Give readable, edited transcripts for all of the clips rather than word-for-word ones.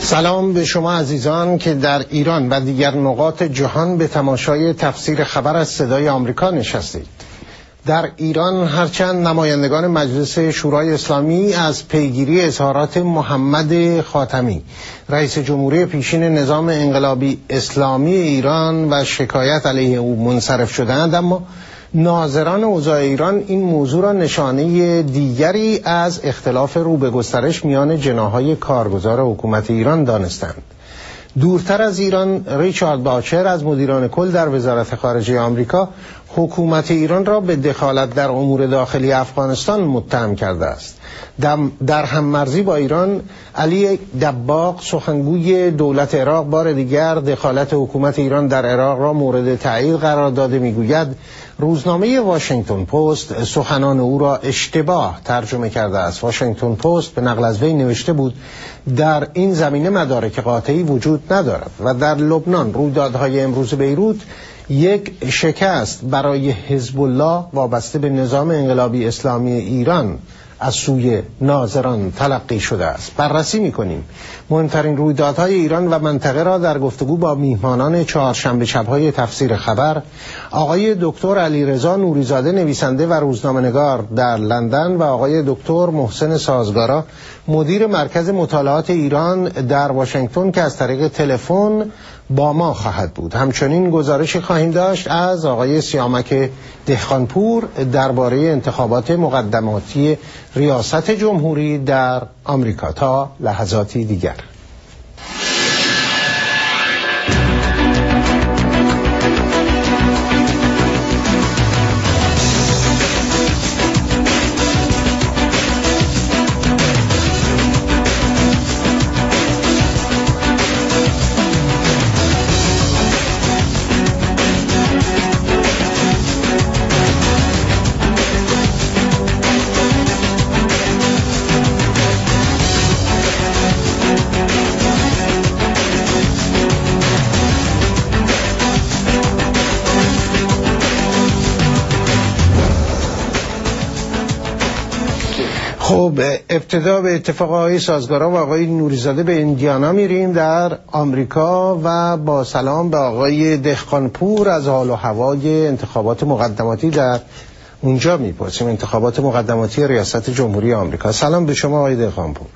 سلام به شما عزیزان که در ایران و دیگر نقاط جهان به تماشای تفسیر خبر از صدای آمریکا نشستید. در ایران هرچند نمایندگان مجلس شورای اسلامی از پیگیری اظهارات محمد خاتمی رئیس جمهوری پیشین نظام انقلابی اسلامی ایران و شکایت علیه او منصرف شدند، اما ناظران اوضاع ایران این موضوع را نشانه دیگری از اختلاف رو به گسترش میان جناح‌های کارگزار حکومت ایران دانستند. دورتر از ایران، ریچارد باچر از مدیران کل در وزارت خارجه آمریکا حکومت ایران را به دخالت در امور داخلی افغانستان متهم کرده است. در هم‌مرزی با ایران، علی دباغ سخنگوی دولت عراق بار دیگر دخالت حکومت ایران در عراق را مورد تایید قرار داده. میگوید روزنامه واشنگتن پست سخنان او را اشتباه ترجمه کرده است. واشنگتن پست به نقل از وی نوشته بود در این زمینه مدارک قاطعی وجود ندارد و در لبنان رویدادهای امروز بیروت یک شکست برای حزب الله وابسته به نظام انقلابی اسلامی ایران از سوی ناظران تلقی شده است. بررسی می‌کنیم مهمترین رویدادهای ایران و منطقه را در گفتگو با میهمانان چهارشنبه شب‌های تفسیر خبر، آقای دکتر علیرضا نوریزاده نویسنده و روزنامه‌نگار در لندن و آقای دکتر محسن سازگارا مدیر مرکز مطالعات ایران در واشنگتن که از طریق تلفن با ما خواهد بود. همچنین گزارشی خواهیم داشت از آقای سیامک دهقانپور درباره انتخابات مقدماتی ریاست جمهوری در آمریکا. تا لحظاتی دیگر. خب، ابتدا به اتفاق آقای سازگارا و آقای نوریزاده به ایندیانا میریم در آمریکا و با سلام به آقای دهقانپور از حال و هوای انتخابات مقدماتی در اونجا میپرسیم. انتخابات مقدماتی ریاست جمهوری آمریکا. سلام به شما آقای دهقانپور.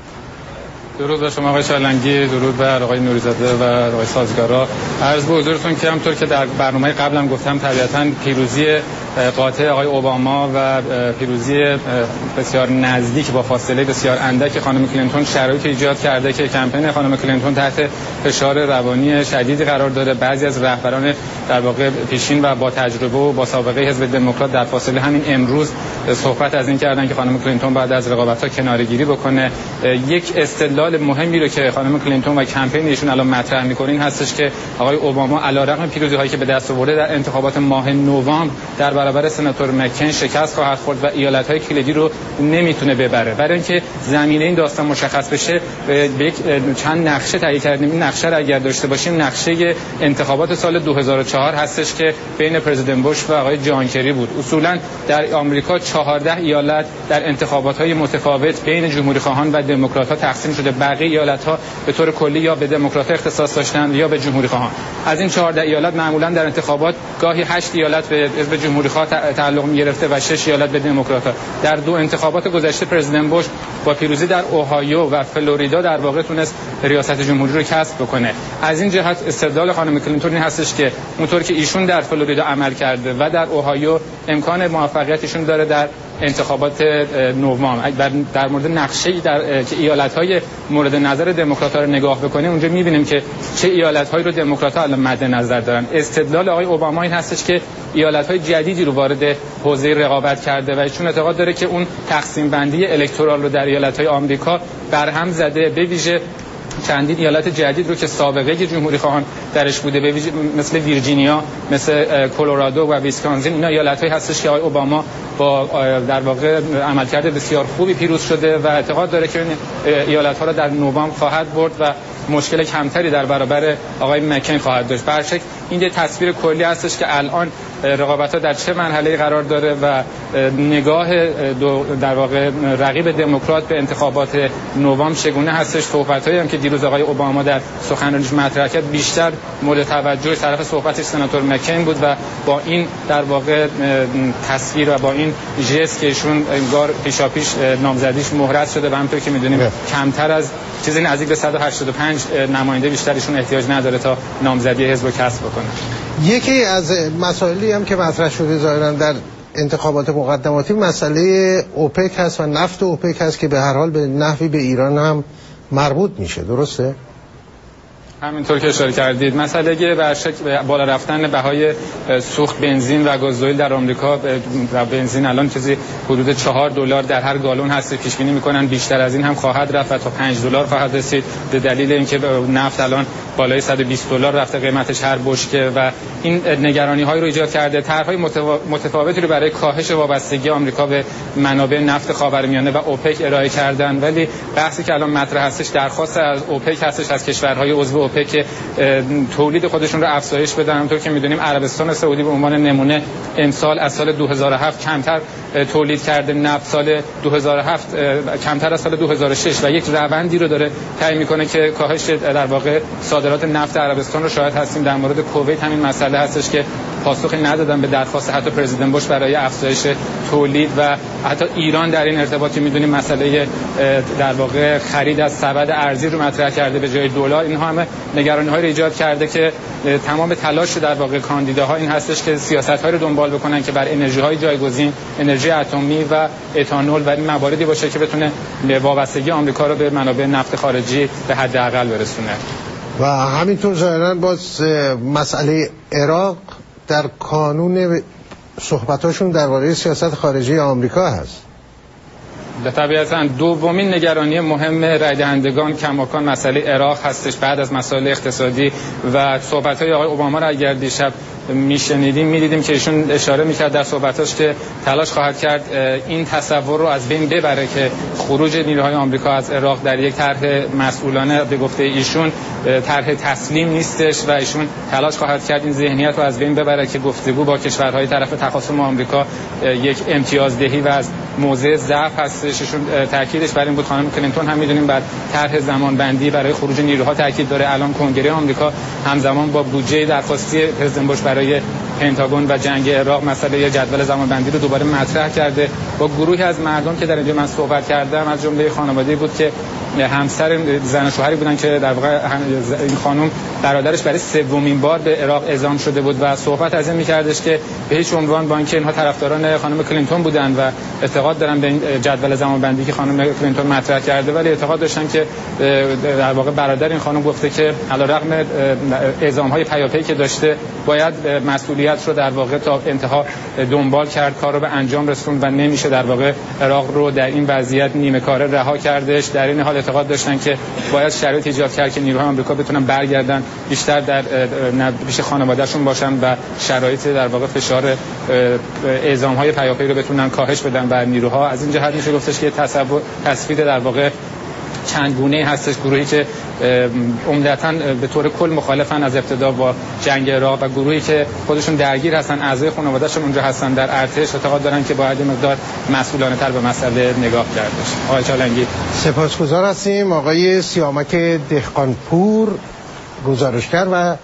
درود بر شما آقای شالنگی، درود بر آقای نوریزاده و آقای سازگارا. عرض به حضورتون که همونطور که در برنامه قبلم گفتم، طبیعتاً پیروزی قاطع آقای اوباما و پیروزی بسیار نزدیک با فاصله بسیار اندک خانم کلینتون شرایطی ایجاد کرده که کمپین خانم کلینتون تحت فشار روانی شدیدی قرار داره. بعضی از رهبران در واقع پیشین و با تجربه و با سابقه حزب دموکرات در فاصله همین امروز صحبت از این کردن که خانم کلینتون بعد از رقابت‌ها کناره‌گیری بکنه. یک استدلال مهمی رو که خانم کلینتون و کمپین ایشون الان مطرح می‌کنین هستش که آقای اوباما علیرغم پیروزی‌هایی که به دست آورده در انتخابات ماه نوامبر در برابر سناتور مکین شکست خواهد خورد و ایالت‌های کلیدی رو نمیتونه ببره. برای اینکه زمینه این داستان مشخص بشه، به یک چند نقشه تهیه کردیم. این نقشه رو اگر داشته باشیم، نقشه انتخابات سال 2004 هستش که بین پرزیدنت بوش و آقای جان کری بود. اصولاً در آمریکا 14 ایالت در انتخابات‌های متفاوت بین جمهوری‌خواهان و دموکرات‌ها تقسیم شده. بقیه ایالت‌ها به طور کلی یا به دموکرات‌ها اختصاص داشتند یا به جمهوری‌خواهان. از این 14 ایالت معمولاً در انتخابات گاهی 8 ایالت به حزب جمهوری‌خواه تعلق می‌گرفته و 6 ایالت به دموکرات‌ها. در دو انتخابات گذشته پرزیدنت بوش با پیروزی در اوهایو و فلوریدا در واقع تونست ریاست جمهوری رو کسب بکنه. از این جهت استدلال خانم کلینتون این هستش که اونطور که ایشون در فلوریدا عمل کرده و در اوهایو امکان موفقیتشون داره در انتخابات نوامبر. در مورد نقشه‌ای که ایالت‌های مورد نظر دموکرات‌ها رو نگاه بکنیم، اونجا می‌بینیم که چه ایالت‌هایی رو دموکرات‌ها الان مد نظر دارن. استدلال آقای اوباما این هستش که ایالت‌های جدیدی رو وارد حوزه رقابت کرده و ایشون اعتقاد داره که اون تقسیم بندی الکترال رو در ایالت‌های آمریکا برهم زده. به ویژه چندین ایالت جدید رو که سابقه جمهوری خواهان درش بوده، به ویژه مثل ویرجینیا، مثل کلرادو و ویسکانسین، اینا ایالت‌هایی هستش که آقای اوباما با در واقع عملکرد بسیار خوبی پیروز شده و اعتقاد داره که این ایالت‌ها را در نوامبر خواهد برد و مشکل کمتری در برابر آقای مکین خواهد داشت. به هر شکل این یه تصویر کلی هستش که الان رقابت‌ها در چه مرحله‌ای قرار داره و نگاه در واقع رقیب دموکرات به انتخابات نوامبر چگونه هستش. صحبت‌هایی هم که دیروز آقای اوباما در سخنرانیش مطرح کرد بیشتر مورد توجه طرف صحبتش سناتور مکین بود و با این در واقع تصویر و با این ژست که ایشون انگار پیشاپیش نامزدیش مهرس شده و همونطور که می‌دونیم کمتر از چیزی نزدیک به 185 نماینده بیشترشون احتیاج نداره تا نامزدی حزب رو کسب بکنه. یکی از مسائلی هم که مطرح شده ظاهراً در انتخابات مقدماتی مسئله اوپک هست و نفت اوپک هست که به هر حال به نحوی به ایران هم مربوط میشه، درسته؟ همینطور که اشاره کردید مسئله بالا رفتن بهای سوخت بنزین و گازوئیل در آمریکا و بنزین الان چیزی حدود $4 در هر گالون هست. پیش بینی میکنن بیشتر از این هم خواهد رفت و تا $5 خواهد رسید به دلیل اینکه نفت الان بالای $120 رفته قیمتش هر بشکه و این نگرانی های رو ایجاد کرده. طرح‌های متفاوتی رو برای کاهش وابستگی آمریکا به منابع نفت خاورمیانه و اوپک ارائه کردن، ولی بحثی که الان مطرح هستش درخواست از اوپک هستش از کشورهای عضو اوپک که تولید خودشون رو افزایش بدن. همونطور که میدونیم عربستان سعودی به عنوان نمونه امسال از سال 2007 کمتر تولید کرده نفت، سال 2007 کمتر از سال 2006 و یک روندی رو داره طی میکنه که کاهش در واقع صادرات نفت عربستان رو شاهد هستیم. در مورد کویت همین مسئله هستش که پاسخی ندادن به درخواست حتی پرزیدنت بوش برای افزایش تولید و حتی ایران در این ارتباط که میدونیم مسئله در واقع خرید از سبد ارزی رو مطرح کرده به جای دلار. اینها همه نگرانی‌های رو ایجاد کرده که تمام تلاش در واقع کاندیداها این هستش که سیاست‌هایی رو دنبال بکنن که بر انرژی‌های جایگزین، انرژی اتمی و اتانول و این مواردی باشه که بتونه وابستگی آمریکا رو به منابع نفت خارجی به حداقل برسونه. و همینطور ظاهراً باز مسئله عراق در کانون صحبتاشون درباره سیاست خارجی آمریکا هست. طبیعتاً دومین نگرانی مهم رای دهندگان کماکان مسئله عراق هستش بعد از مسائل اقتصادی و صحبت‌های آقای اوباما را اگر دیشب میدیدیم که ایشون اشاره میکرد در صحبتاش که تلاش خواهد کرد این تصور رو از بین ببره که خروج نیروهای آمریکا از عراق در یک طرح مسئولانه به گفته ایشون طرح تسلیم نیستش و ایشون تلاش خواهد کرد این ذهنیت رو از بین ببره که گفتگو با کشورهای طرف تخاصم آمریکا یک امتیازدهی و از موضع ضعف هستش. ایشون تاکیدش بر این بود. خانم کلینتون هم میدونیم بعد طرح زمانبندی برای خروج نیروها تاکید داره. الان کنگره آمریکا همزمان با بودجه درخواستی پرزیدنت بوش برای پنتاگون و جنگ عراق مسئله جدول زمانبندی رو دوباره مطرح کرده. با گروهی از مردم که در اینجا من صحبت کردم از جمله خانواده‌ای بود که همسر زن و شوهری بودن که در واقع این خانم برادرش برای سومین بار به عراق اعزام شده بود و صحبت از این می‌کردش که به هیچ عنوان با اینکه اینها طرفداران خانم کلینتون بودن و اعتقاد دارن به این جدول زمانبندی که خانم کلینتون مطرح کرده، ولی اعتقاد داشتن که در واقع برادر این خانم گفته که علیرغم اعزام‌های پیاپی که داشته باید مسئولیت رو در واقع تا انتها دنبال کرد، کار رو به انجام رسوند و نمیشه در واقع عراق رو در این وضعیت نیمه کاره رها کردش. در این حال اعتقاد داشتن که باید شرایط ایجاد کرد که نیروهای آمریکا بتونن برگردن بیشتر در پیش خانواده‌شون باشن و شرایط در واقع فشار اعزام‌های پیاپی رو بتونن کاهش بدن بر نیروها. از این جهت میشه گفتش که تصویر در واقع چند گونه‌ای هستش. گروهی که عمدتاً به طور کل مخالفن از ابتدا با جنگ عراق و گروهی که خودشون درگیر هستن، اعضای خانواده‌شون اونجا هستن در ارتش، اعتقاد دارن که باید مقدار مسئولانه‌تر به مسئله نگاه کرد بشه. آقای چالنگی سپاسگزار هستیم. آقای سیامک دهقانپور گزارشگر و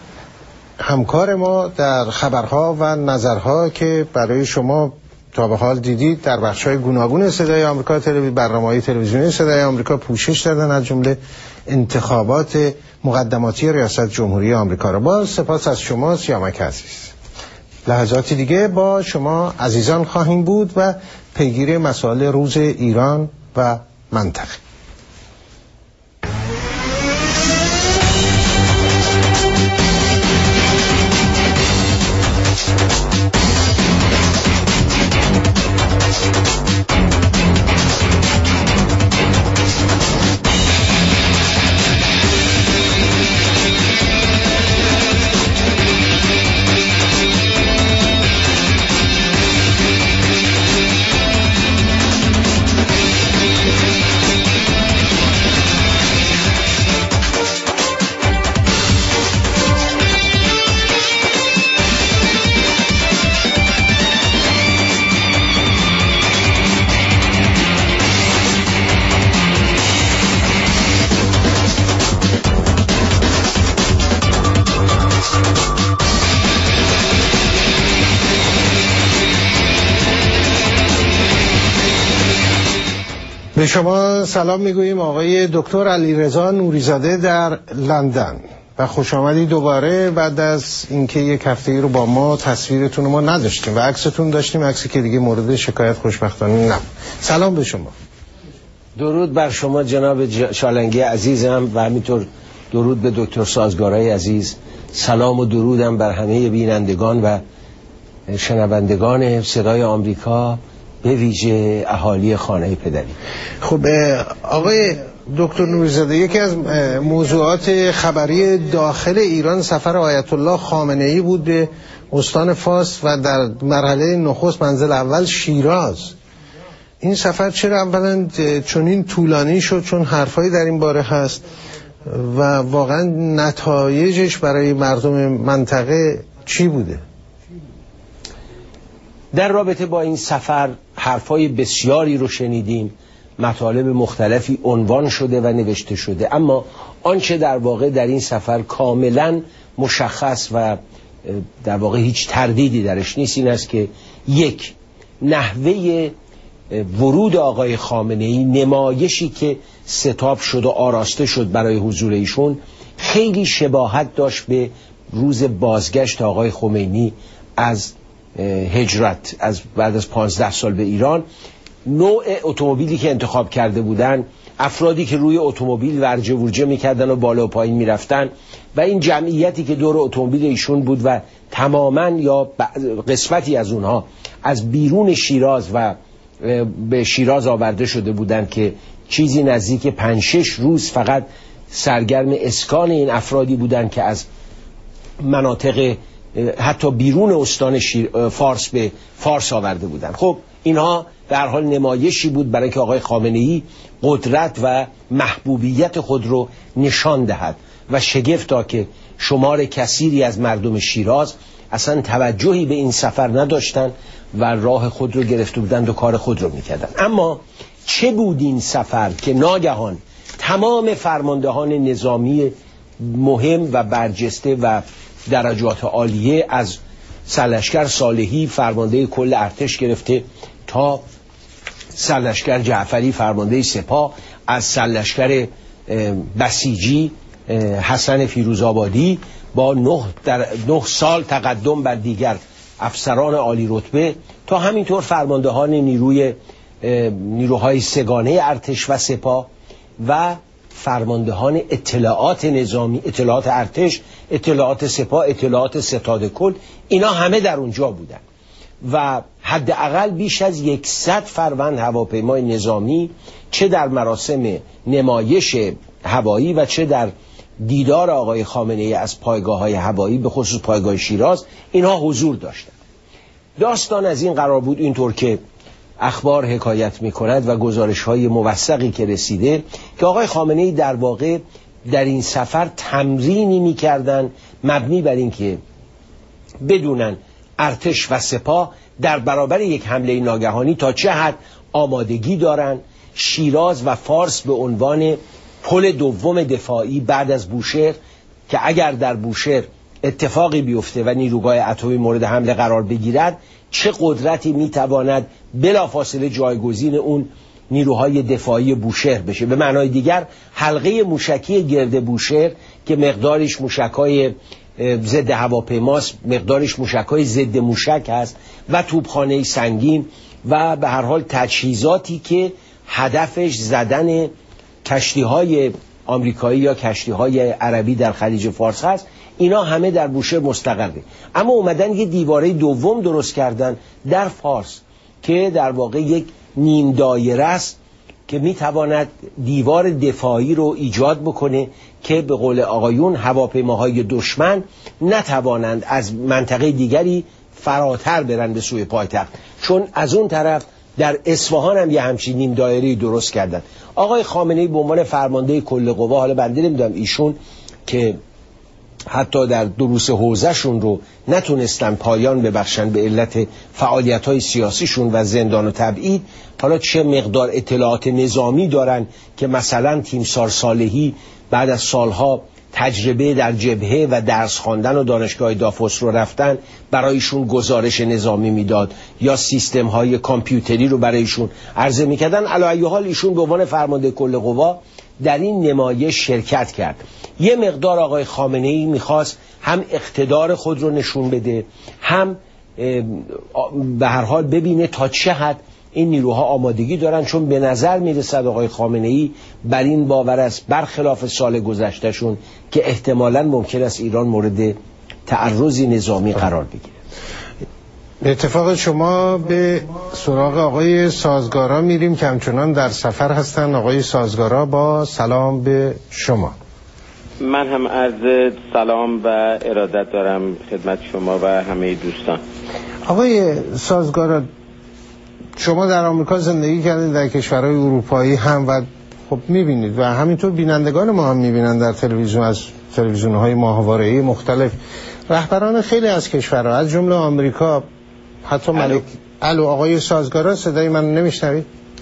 همکار ما در خبرها و نظرها که برای شما تا به حال دیدید در بخش‌های گوناگون صدای آمریکا، برنامه‌های تلویزیونی صدای آمریکا پوشش دادن از جمله انتخابات مقدماتی ریاست جمهوری آمریکا را. با سپاس از شما سیامک عزیز. لحظاتی دیگه با شما عزیزان خواهیم بود و پیگیری مسائل روز ایران و منطقه. به شما سلام میگوییم آقای دکتر علیرضا نوریزاده در لندن و خوش آمدید دوباره بعد از اینکه یک هفته رو با ما تصویرتون ما نداشتیم و عکستون داشتیم، عکسی که دیگه مورد شکایت خوشبختانه نبود. سلام به شما. درود بر شما جناب شالنگی عزیزم و همینطور درود به دکتر سازگارای عزیز. سلام و درودم بر همه بینندگان و شنوندگان صدای آمریکا، به ویژه اهالی خانه پدری. خب آقای دکتر نوریزاده، یکی از موضوعات خبری داخل ایران سفر آیت الله خامنه ای بود به استان فارس و در مرحله نخست منزل اول شیراز. این سفر چرا اولا چنین طولانی شد؟ چون حرفایی در این باره هست و واقعا نتایجش برای مردم منطقه چی بوده؟ در رابطه با این سفر حرفای بسیاری رو شنیدیم، مطالب مختلفی عنوان شده و نوشته شده، اما آنچه در واقع در این سفر کاملا مشخص و در واقع هیچ تردیدی درش نیست این است که یک، نحوه ورود آقای خامنه ای، نمایشی که ستاب شد و آراسته شد برای حضور ایشون، خیلی شباهت داشت به روز بازگشت آقای خمینی از هجرت از بعد از 15 سال به ایران. نوع اتومبیلی که انتخاب کرده بودن، افرادی که روی اتومبیل ورجه ورجه میکردن و بالا و پایین میرفتن و این جمعیتی که دور اتومبیل ایشون بود و تماما یا قسمتی از اونها از بیرون شیراز و به شیراز آورده شده بودن که چیزی نزدیک 5-6 روز فقط سرگرم اسکان این افرادی بودن که از مناطق حتی بیرون استان فارس به فارس آورده بودن. خب اینها در حال نمایشی بود برای که آقای خامنه ای قدرت و محبوبیت خود رو نشان دهد و شگفتا که شمار کثیری از مردم شیراز اصلا توجهی به این سفر نداشتن و راه خود رو گرفته بودند و کار خود رو میکردن. اما چه بود این سفر که ناگهان تمام فرماندهان نظامی مهم و برجسته و درجات عالیه، از سرلشکر صالحی فرمانده کل ارتش گرفته تا سرلشکر جعفری فرمانده سپاه، از سرلشکر بسیجی حسن فیروزآبادی با 9 سال تقدم بر دیگر افسران عالی رتبه تا همینطور فرماندهان نیروهای سگانه ارتش و سپاه و فرماندهان اطلاعات نظامی، اطلاعات ارتش، اطلاعات سپاه، اطلاعات ستاد کل، اینا همه در اونجا بودن و حداقل بیش از 100 فروند هواپیمای نظامی چه در مراسم نمایش هوایی و چه در دیدار آقای خامنه ای از پایگاه‌های هوایی به خصوص پایگاه شیراز اینها حضور داشتند. داستان از این قرار بود اینطور که اخبار حکایت می‌کند و گزارش‌های موثقی که رسیده که آقای خامنه‌ای در واقع در این سفر تمرینی می‌کردند مبنی بر اینکه بدونن ارتش و سپاه در برابر یک حمله ناگهانی تا چه حد آمادگی دارن، شیراز و فارس به عنوان پل دوم دفاعی بعد از بوشهر که اگر در بوشهر اتفاقی بیفته و نیروگاه اتمی مورد حمله قرار بگیرد چه قدرتی میتواند بلافاصله جایگزین اون نیروهای دفاعی بوشهر بشه. به معنای دیگر حلقه موشکی گرد بوشهر که مقدارش موشک‌های ضد هواپیماست، مقدارش موشک‌های ضد موشک هست و توپخانه سنگین و به هر حال تجهیزاتی که هدفش زدن کشتی‌های آمریکایی یا کشتی‌های عربی در خلیج فارس هست، اینا همه در بوشهر مستقره. اما اومدن یه دیواره دوم درست کردن در فارس که در واقع یک نیم دایره است که میتواند دیوار دفاعی رو ایجاد بکنه که به قول آقایون هواپیماهای دشمن نتوانند از منطقه دیگری فراتر برن به سوی پایتخت، چون از اون طرف در اصفهان هم یه همچین نیم دایره‌ای درست کردن. آقای خامنه‌ای به عنوان فرمانده کل قوا، حالا بنده نمیدونم ایشون که حتی در دروس حوزه‌شون رو نتونستن پایان ببخشن به علت فعالیت‌های سیاسیشون و زندان و تبعید، حالا چه مقدار اطلاعات نظامی دارن که مثلا تیمسار صالحی بعد از سالها تجربه در جبهه و درس خواندن و دانشگاه دافوس رو رفتن برایشون گزارش نظامی میداد یا سیستم های کامپیوتری رو برایشون عرضه میکردن. علی ای حال ایشون به عنوان فرمانده کل قوا در این نمایش شرکت کرد. یه مقدار آقای خامنه ای میخواست هم اقتدار خود رو نشون بده، هم به هر حال ببینه تا چه حد این نیروها آمادگی دارن، چون به نظر میرسد آقای خامنه ای بر این باور است برخلاف سال گذشتهشون که احتمالاً ممکن است ایران مورد تعرضی نظامی قرار بگیره. به اتفاق شما به سراغ آقای سازگارا میریم که همچنان در سفر هستن. آقای سازگارا با سلام به شما. من هم عرض سلام و ارادت دارم خدمت شما و همه دوستان. آقای سازگارا، شما در آمریکا زندگی کردید، در کشورهای اروپایی هم، و خب میبینید و همینطور بینندگان ما هم میبینن در تلویزیون، از تلویزیونهای ماهواره‌ای مختلف، رهبران خیلی از کشورها از جمله آمریکا، حتی ملک. الو آقای سازگارا، صدای من نمیشنوید؟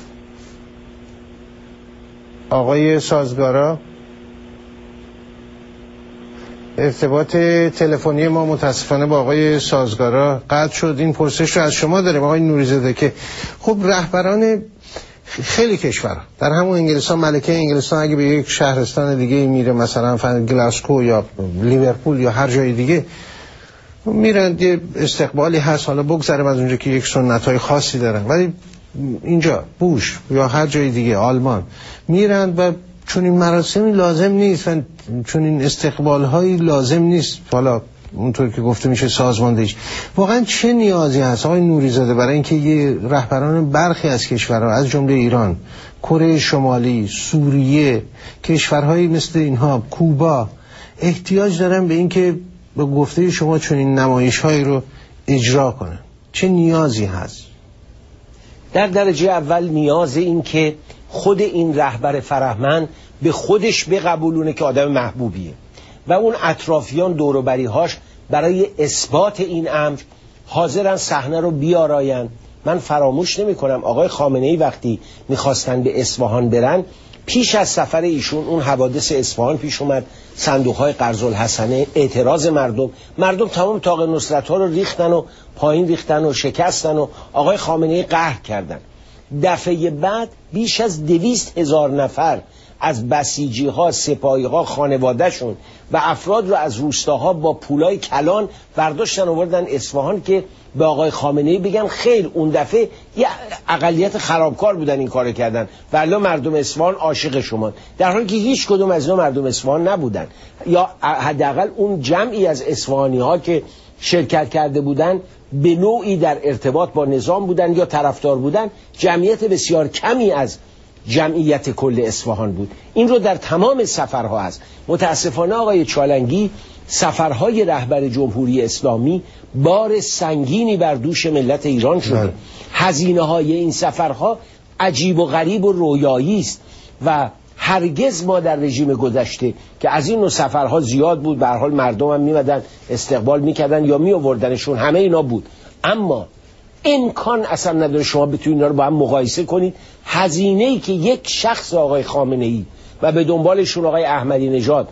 آقای سازگارا، ارتباط تلفنی ما متاسفانه با آقای سازگارا قطع شد. این پرسش رو از شما داریم آقای نوری‌زاده که خب رهبران خیلی کشور در همون انگلستان، ملکه انگلستان اگه به یک شهرستان دیگه میره، مثلا گلاسکو یا لیورپول یا هر جای دیگه میرن، یه استقبالی هست، حالا بگذاریم از اونجا که یک سنت‌های خاصی دارن، ولی اینجا بوش یا هر جای دیگه آلمان میرن و چون این مراسمی لازم نیست و چون این استقبال‌هایی لازم نیست، حالا اونطور که گفته میشه سازماندهیش. واقعا چه نیازی هست آقای نوری‌زاده برای اینکه یه رهبران برخی از کشورها از جمله ایران، کره شمالی، سوریه، کشورهایی مثل اینها، کوبا، احتیاج دارن به اینکه به گفته شما چون این نمایش‌هایی رو اجرا کنن؟ چه نیازی هست؟ در درجه اول نیاز این که خود این رهبر فرهمند به خودش بقبولونه که آدم محبوبیه و اون اطرافیان دوروبری‌هاش برای اثبات این امر حاضرن صحنه رو بیاراین. من فراموش نمی کنم آقای خامنه‌ای وقتی میخواستن به اصفهان برن، پیش از سفر ایشون اون حوادث اصفهان پیش اومد، صندوق‌های قرض الحسنه، اعتراض مردم تمام طاق نصرت‌ها رو ریختن و پایین ریختن و شکستن و آقای خامنه‌ای قهر کردن. دفعه بعد بیش از 200,000 نفر از بسیجی‌ها، سپاهی‌ها، خانواده‌شون و افراد رو از روستاها با پولای کلان برداشتن آوردن اصفهان که به آقای خامنه‌ای بگن خیر اون دفعه یه اقلیت خرابکار بودن این کارو کردن، ولی مردم اصفهان عاشق شما، در حالی که هیچ کدوم از اینا مردم اصفهان نبودن، یا حداقل اون جمعی از اصفهانی‌ها که شرکت کرده بودن به نوعی در ارتباط با نظام بودن یا طرفدار بودن، جمعیت بسیار کمی از جمعیت کل اصفهان بود. این رو در تمام سفرها هست. متاسفانه آقای چالنگی سفرهای رهبر جمهوری اسلامی بار سنگینی بر دوش ملت ایران شده. هزینه‌های این سفرها عجیب و غریب و رویایی است و هرگز ما در رژیم گذشته که از این نوع سفرها زیاد بود، به هر حال مردم هم میمدن استقبال میکردن یا میآوردنشون، همه اینا بود، اما امکان اصلا نداره شما بتونید اینا رو با هم مقایسه کنید. هزینه‌ای که یک شخص آقای خامنه‌ای و به دنبالشون آقای احمدی نژاد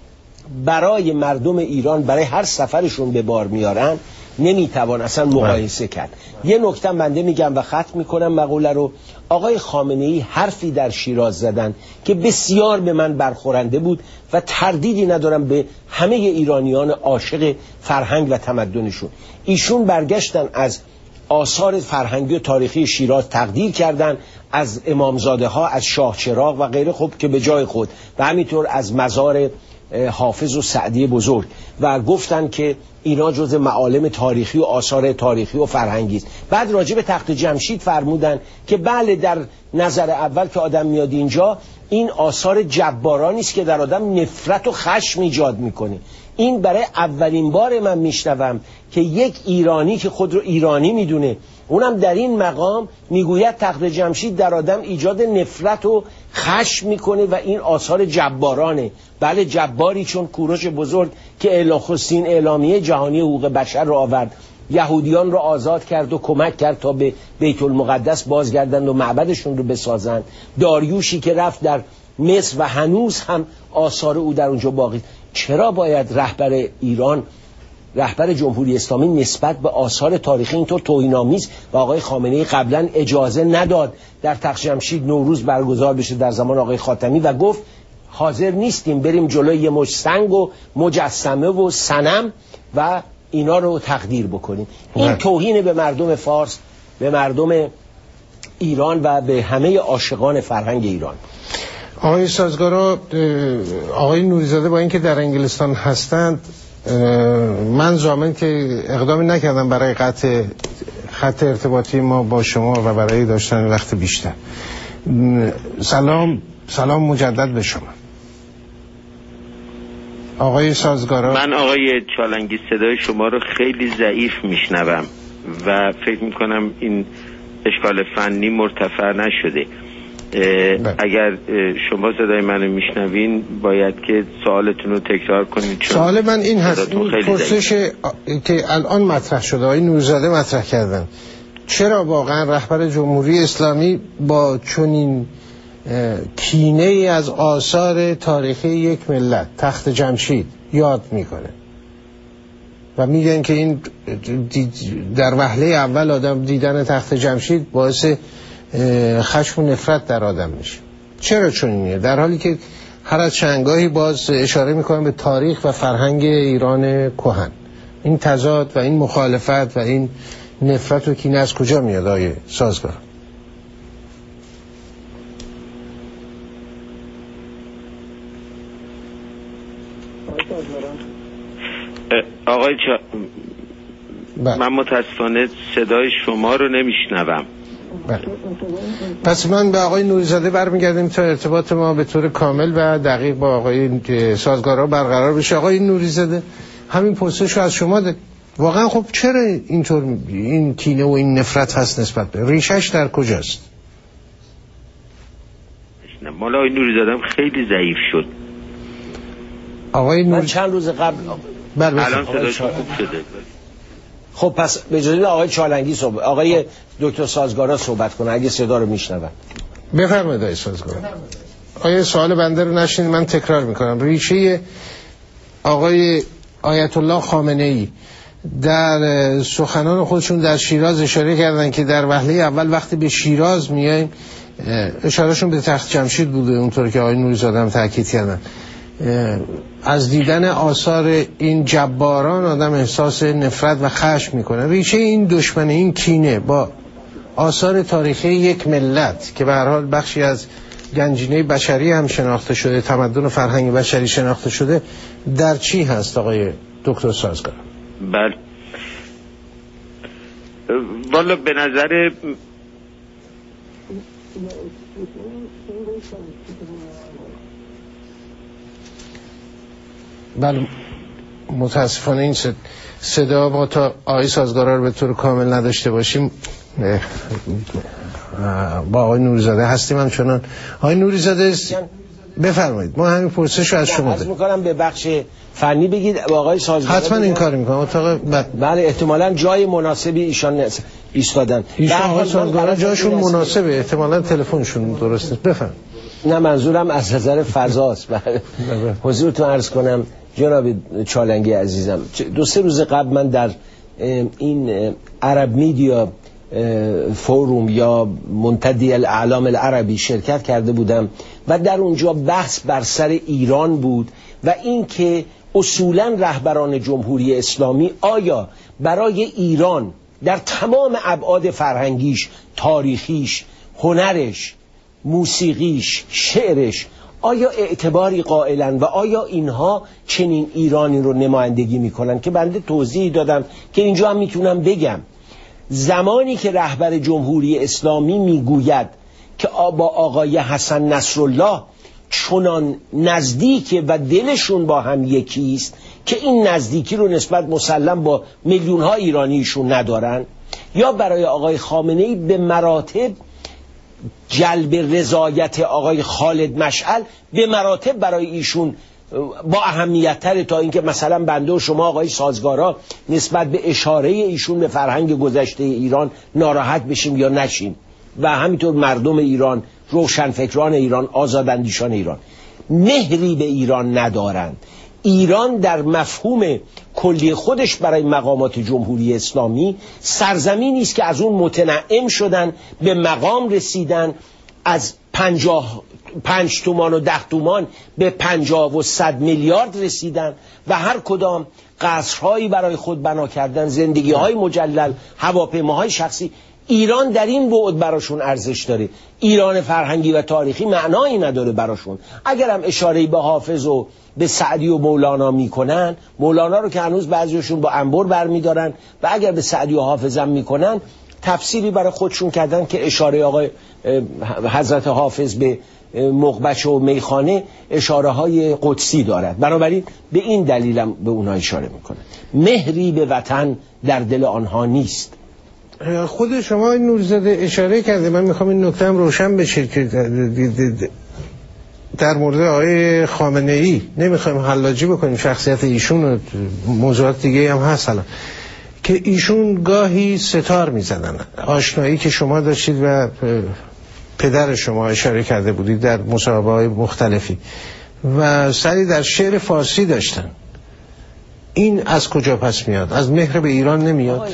برای مردم ایران برای هر سفرشون به بار میارن نمیتوان اصلا مقایسه کرد. یه نکته بنده میگم و ختم میکنم مقوله رو. آقای خامنه‌ای حرفی در شیراز زدن که بسیار به من برخورنده بود و تردیدی ندارم به همه ایرانیان عاشق فرهنگ و تمدنشون. ایشون برگشتن از آثار فرهنگی و تاریخی شیراز تقدیر کردن، از امامزاده ها، از شاه چراغ و غیره، خوب که به جای خود، و همینطور از مزار حافظ و سعدی بزرگ، و گفتن که اینا جز معالم تاریخی و آثار تاریخی و فرهنگی است. بعد راجع به تخت جمشید فرمودن که بله در نظر اول که آدم میاد اینجا این آثار جبارانی است که در آدم نفرت و خشم ایجاد میکنه. این برای اولین بار من میشنوم که یک ایرانی که خود رو ایرانی میدونه، اونم در این مقام میگوید تخت جمشید در آدم ایجاد نفرت و خشم میکنه و این آثار جبارانه. بله جباری، چون کوروش بزرگ که نخستین اعلامیه جهانی حقوق بشر رو آورد، یهودیان رو آزاد کرد و کمک کرد تا به بیت المقدس بازگردند و معبدشون رو بسازند، داریوشی که رفت در مصر و هنوز هم آثار او در اونجا باقی. چرا باید رهبر ایران، رهبر جمهوری اسلامی نسبت به آثار تاریخی اینطور توهین‌آمیز و آقای خامنه‌ای قبلا اجازه نداد در تخت جمشید نوروز برگزار بشه در زمان آقای خاتمی و گفت حاضر نیستیم بریم جلوی یه مش سنگ و مجسمه و صنم و اینا رو تقدیر بکنیم. این توهین به مردم فارس، به مردم ایران و به همه عاشقان فرهنگ ایران. آقای سازگارا، آقای نوری‌زاده با اینکه در انگلستان هستند، من ضامن که اقدامی نکردم برای قطع خط ارتباطی ما با شما و برای داشتن وقت بیشتر. سلام مجدد به شما آقای سازگارا. من آقای چالنگی صدای شما رو خیلی ضعیف میشنوم و فکر میکنم این اشکال فنی مرتفع نشده. اگر شما صدای منو میشنوین باید که سوالتون رو تکرار کنید. سوال من این هست، این پرسش که الان مطرح شده آقای نوری‌زاده مطرح کردن، چرا واقعا رهبر جمهوری اسلامی با چنین کینه ای از آثار تاریخی یک ملت، تخت جمشید، یاد میکنه و میگن که این در وهله اول آدم دیدن تخت جمشید باعث خشم و نفرت در آدم میشه؟ چرا چنینه؟ در حالی که هر از چندگاهی باز اشاره میکنم به تاریخ و فرهنگ ایران کهن. این تضاد و این مخالفت و این نفرت و کینه از کجا میاد آقای سازگار؟ آقای من متاسفانه صدای شما رو نمیشنوم. پس من به آقای نوری‌زاده برمیگردیم تا ارتباط ما به طور کامل و دقیق با آقای سازگارا برقرار بشه. آقای نوری‌زاده، همین پرسش رو از شما واقعا خب چرا اینطور این کینه و این نفرت هست نسبت به؟ ریشش در کجاست؟ مالا آقای نوری‌زاده خیلی ضعیف شد. من چند روز قبل الان صداش خوب شده. خب پس به جای آقای چالنگی آقای دکتر سازگارا صحبت کنه اگه صدا رو میشنون. بفرمایید آقای سازگارا. آقای سوال بنده رو نشین، من تکرار میکنم. ریشه آقای آیت الله خامنه‌ای در سخنان خودشون در شیراز اشاره کردن که در وهله اول وقتی به شیراز میایم، اشارهشون به تخت جمشید بوده، اونطور که آقای نوری‌زاده هم تاکید کردن، از دیدن آثار این جباران آدم احساس نفرت و خشم میکنه. ریشه این دشمنی، این کینه با آثار تاریخی یک ملت که به هر حال بخشی از گنجینه بشری هم شناخته شده، تمدن و فرهنگ بشری شناخته شده، در چی هست آقای دکتر سازگار؟ بله والا به نظر بله متاسفانه این صدا ما تا آقای سازگارا رو به طور کامل نداشته باشیم. با آقای نوری‌زاده هستیم همچنان. آقای نوری‌زاده بفرمایید، ما همین پرسش رو از شما داریم. می‌کنم به بخش فنی بگید با آقای سازگارا. حتما این کار می‌کنم. اتاق بله احتمالاً جای مناسبی ایشان ایستادن. ایشان آقای سازگارا جاشون مناسبه، احتمالاً تلفنشون درسته. بفرمایید. نه منظورم از نظر فضاست. حضورتون عرض کنم جناب چالنگی عزیزم، 2-3 روز قبل من در این عرب میدیا فوروم یا منتدی الاعلام العربی شرکت کرده بودم و در اونجا بحث بر سر ایران بود و این که اصولا رهبران جمهوری اسلامی آیا برای ایران در تمام ابعاد فرهنگیش، تاریخیش، هنرش، موسیقیش، شعرش آیا اعتباری قائلن و آیا اینها چنین ایرانی رو نمایندگی میکنن؟ که بنده توضیح دادم که اینجا هم میتونم بگم زمانی که رهبر جمهوری اسلامی میگوید که با آقای حسن نصرالله چنان نزدیک و دلشون با هم یکی است که این نزدیکی رو نسبت مسلم با میلیون ها ایرانیشون ندارن، یا برای آقای خامنه‌ای به مراتب جلب رضایت آقای خالد مشعل به مراتب برای ایشون با اهمیت تره تا اینکه مثلا بنده و شما آقای سازگارا نسبت به اشاره ایشون به فرهنگ گذشته ایران ناراحت بشیم یا نشیم، و همینطور مردم ایران، روشنفکران ایران، آزاداندیشان ایران مهری به ایران ندارند. ایران در مفهوم کلی خودش برای مقامات جمهوری اسلامی سرزمینی است که از اون متنعم شدن، به مقام رسیدن، از 55 تومان و 10 تومان به 50 و 100 میلیارد رسیدن و هر کدام قصرهایی برای خود بنا کردن، زندگی‌های مجلل، هواپیماهای شخصی. ایران در این بعد براشون ارزش داره. ایران فرهنگی و تاریخی معنایی نداره براشون. اگرم اشاره به حافظ و به سعدی و مولانا میکنن، مولانا رو که هنوز بعضیشون با انبر برمیدارن و اگر به سعدی و حافظ هم میکنن، تفسیری برای خودشون کردن که اشاره آقای حضرت حافظ به مغبچ و میخانه اشاره های قدسی دارد. بنابراین به این دلیلم به اونها اشاره میکنن. مهری به وطن در دل آنها نیست. خود شما نوریزاده اشاره کرده، من میخوام این نکته هم روشن بشه که در مورد آقای خامنه ای نمیخوایم حلاجی بکنیم شخصیت ایشون و موضوعات دیگه هم هست الان، که ایشون گاهی ستار میزدن. آشنایی که شما داشتید و پدر شما اشاره کرده بودید در مصاحبه های مختلفی و سری در شعر فارسی داشتن. این از کجا پس میاد؟ از مهر به ایران نمیاد؟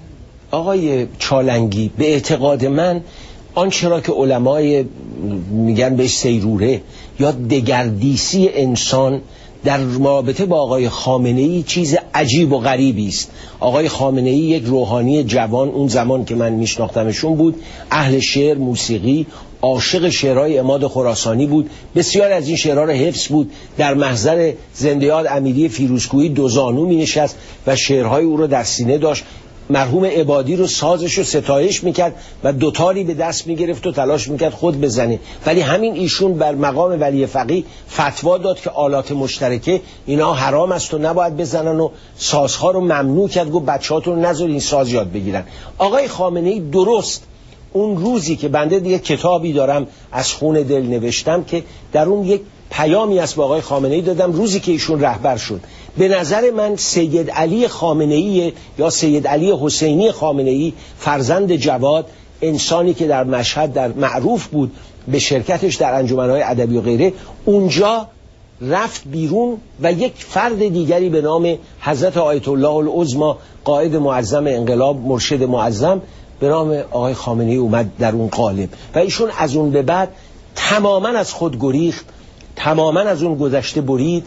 آقای چالنگی، به اعتقاد من آنچه را که علمای میگن بهش سیروره یا دگردیسی انسان در رابطه با آقای خامنه ای چیز عجیب و غریبی است. آقای خامنه ای یک روحانی جوان اون زمان که من میشناختمشون بود، اهل شعر، موسیقی، عاشق شعرهای عماد خراسانی بود. بسیار از این شعرها را حفظ بود. در محضر زنده یاد امیری فیروزکویی دوزانو می نشست و شعرهای او را در سینه داشت. مرحوم عبادی رو سازش رو ستایش میکرد و دوتاری به دست میگرفت و تلاش میکرد خود بزنه. ولی همین ایشون بر مقام ولی فقیه فتوا داد که آلات مشترکه اینا حرام است و نباید بزنن و سازها رو ممنوع کرد، گفت بچه‌هاتون رو نذارین این ساز یاد بگیرن. آقای خامنه‌ای درست اون روزی که بنده دیگه کتابی دارم از خون دل نوشتم که در اون یک پیامی از با آقای خامنه‌ای دادم، روزی که ایشون رهبر شد، به نظر من سید علی خامنه‌ای یا سید علی حسینی خامنه‌ای فرزند جواد، انسانی که در مشهد در معروف بود به شرکتش در انجمن‌های ادبی و غیره، اونجا رفت بیرون و یک فرد دیگری به نام حضرت آیت الله العظمی قائد معظم انقلاب، مرشد معظم به نام آقای خامنه‌ای اومد در اون قالب و ایشون از اون به بعد تماما از خود گریخت، تماما از اون گذشته برید.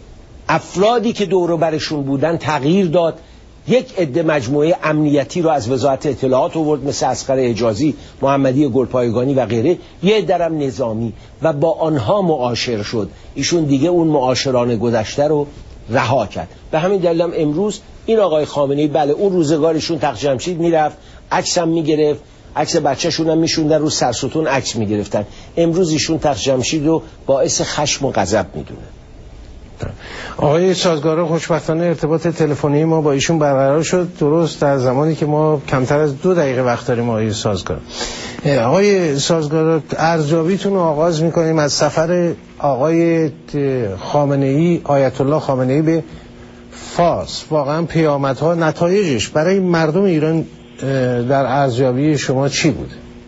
افرادی که دور و برشون بودن تغییر داد. یک عده مجموعه امنیتی رو از وزارت اطلاعات آورد مثل اصغر حجازی، محمدی گلپایگانی و غیره، یه درم نظامی و با آنها معاشر شد. ایشون دیگه اون معاشران گذشته رو رها کرد. به همین دلیل هم امروز این آقای خامنه‌ای بله اون روزگارشون تخت جمشید میرفت، عکس هم میگرفت، عکس بچه‌شون هم میشوندن رو سرستون عکس میگرفتن. امروز ایشون تخت جمشید رو باعث خشم و غضب میدونه. آقای سازگارا، خوشبختانه ارتباط تلفنی ما با ایشون برقرار شد، درست در زمانی که ما کمتر از 2 دقیقه وقت داریم. آقای سازگارا، آقای سازگارا، ارزیابیتون رو آغاز میکنیم از سفر آقای خامنه‌ای، آیت الله خامنه‌ای به فارس. واقعا پیامدها، نتایجش برای مردم ایران در ارزیابی شما چی بود؟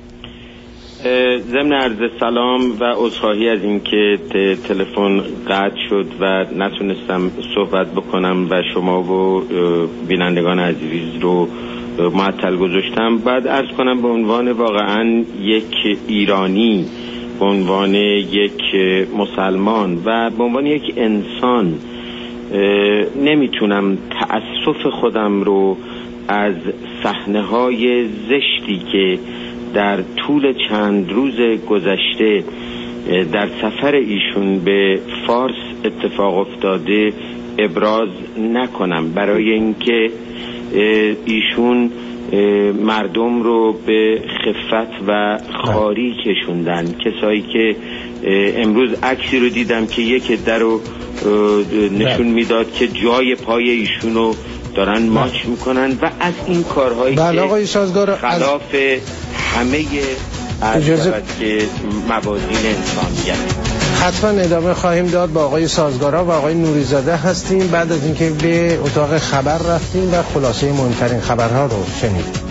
ضمن عرض سلام و عذرخواهی از اینکه تلفن قطع شد و نتونستم صحبت بکنم و شما و بینندگان عزیز رو معطل گذاشتم. بعد عرض کنم به عنوان واقعا یک ایرانی، به عنوان یک مسلمان و به عنوان یک انسان نمیتونم تأسف خودم رو از صحنه‌های زشتی که در طول چند روز گذشته در سفر ایشون به فارس اتفاق افتاده ابراز نکنم، برای اینکه ایشون مردم رو به خفت و خاری کشوندن. کسایی که امروز عکسی رو دیدم که یک عده رو نشون میداد که جای پای ایشون رو دارن ماچ میکنن و از این کارهایی که خلاف همه که موازین انسانیت. حتما ادامه خواهیم داد. با آقای سازگارا و آقای نوریزاده هستیم بعد از اینکه به اتاق خبر رفتیم و خلاصه مهمترین خبرها رو شنیدیم.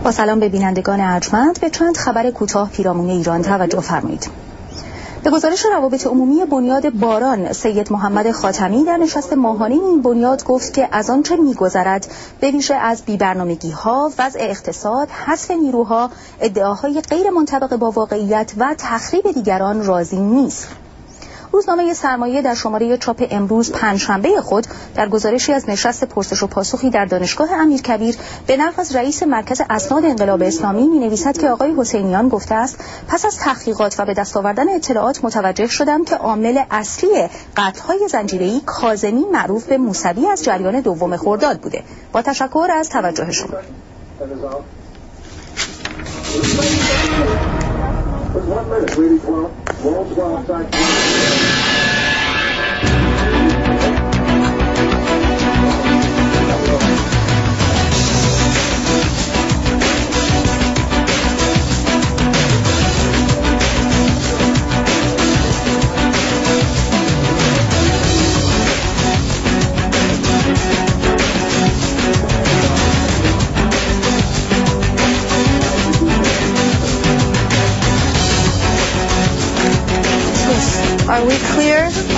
با سلام به بینندگان ارجمند، به چند خبر کوتاه پیرامون ایران توجه فرمایید. به گزارش روابط عمومی بنیاد باران، سید محمد خاتمی در نشست ماهانه این بنیاد گفت که از آنچه می‌گذرد به ویژه از بی‌برنامگی‌ها، وضع اقتصاد، حذف نیروها، ادعاهای غیر منطبق با واقعیت و تخریب دیگران راضی نیست. روزنامه سرمایه در شماره چاپ امروز پنجشنبه خود در گزارشی از نشست پرسش و پاسخی در دانشگاه امیرکبیر به نقل از رئیس مرکز اسناد انقلاب اسلامی می‌نویسد که آقای حسینیان گفته است پس از تحقیقات و به دست آوردن اطلاعات متوجه شدم که عامل اصلی قتل‌های زنجیره‌ای کاظمی معروف به موسوی از جریان دوم خرداد بوده. با تشکر از توجه شما. Are we clear?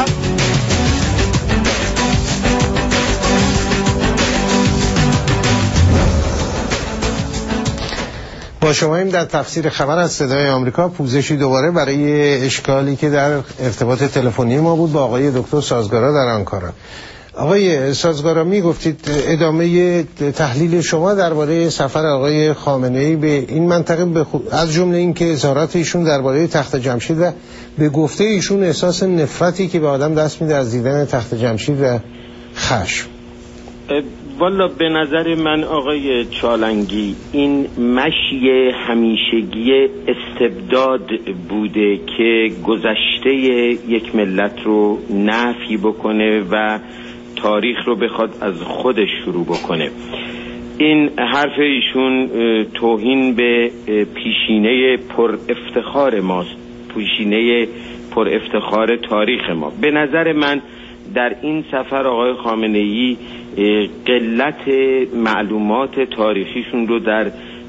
با شماییم در تفسیر خبر از صدای آمریکا. پوزشی دوباره برای اشکالی که در ارتباط تلفنی ما بود با آقای دکتر سازگارا در آنکارا. آقای سازگارا، می گفتید ادامه تحلیل شما درباره سفر آقای خامنه‌ای به این منطقه از جمله این که اظهارات ایشون درباره تخت جمشید و به گفته ایشون احساس نفرتی که به آدم دست میده از دیدن تخت جمشید و خشم. والا به نظر من آقای چالنگی این مشی همیشگی استبداد بوده که گذشته یک ملت رو نفی بکنه و تاریخ رو بخواد از خودش شروع بکنه. این حرف ایشون توهین به پیشینه پر افتخار ماست، پیشینه پر افتخار تاریخ ما. به نظر من در این سفر آقای خامنه‌ای قلت معلومات تاریخیشون رو در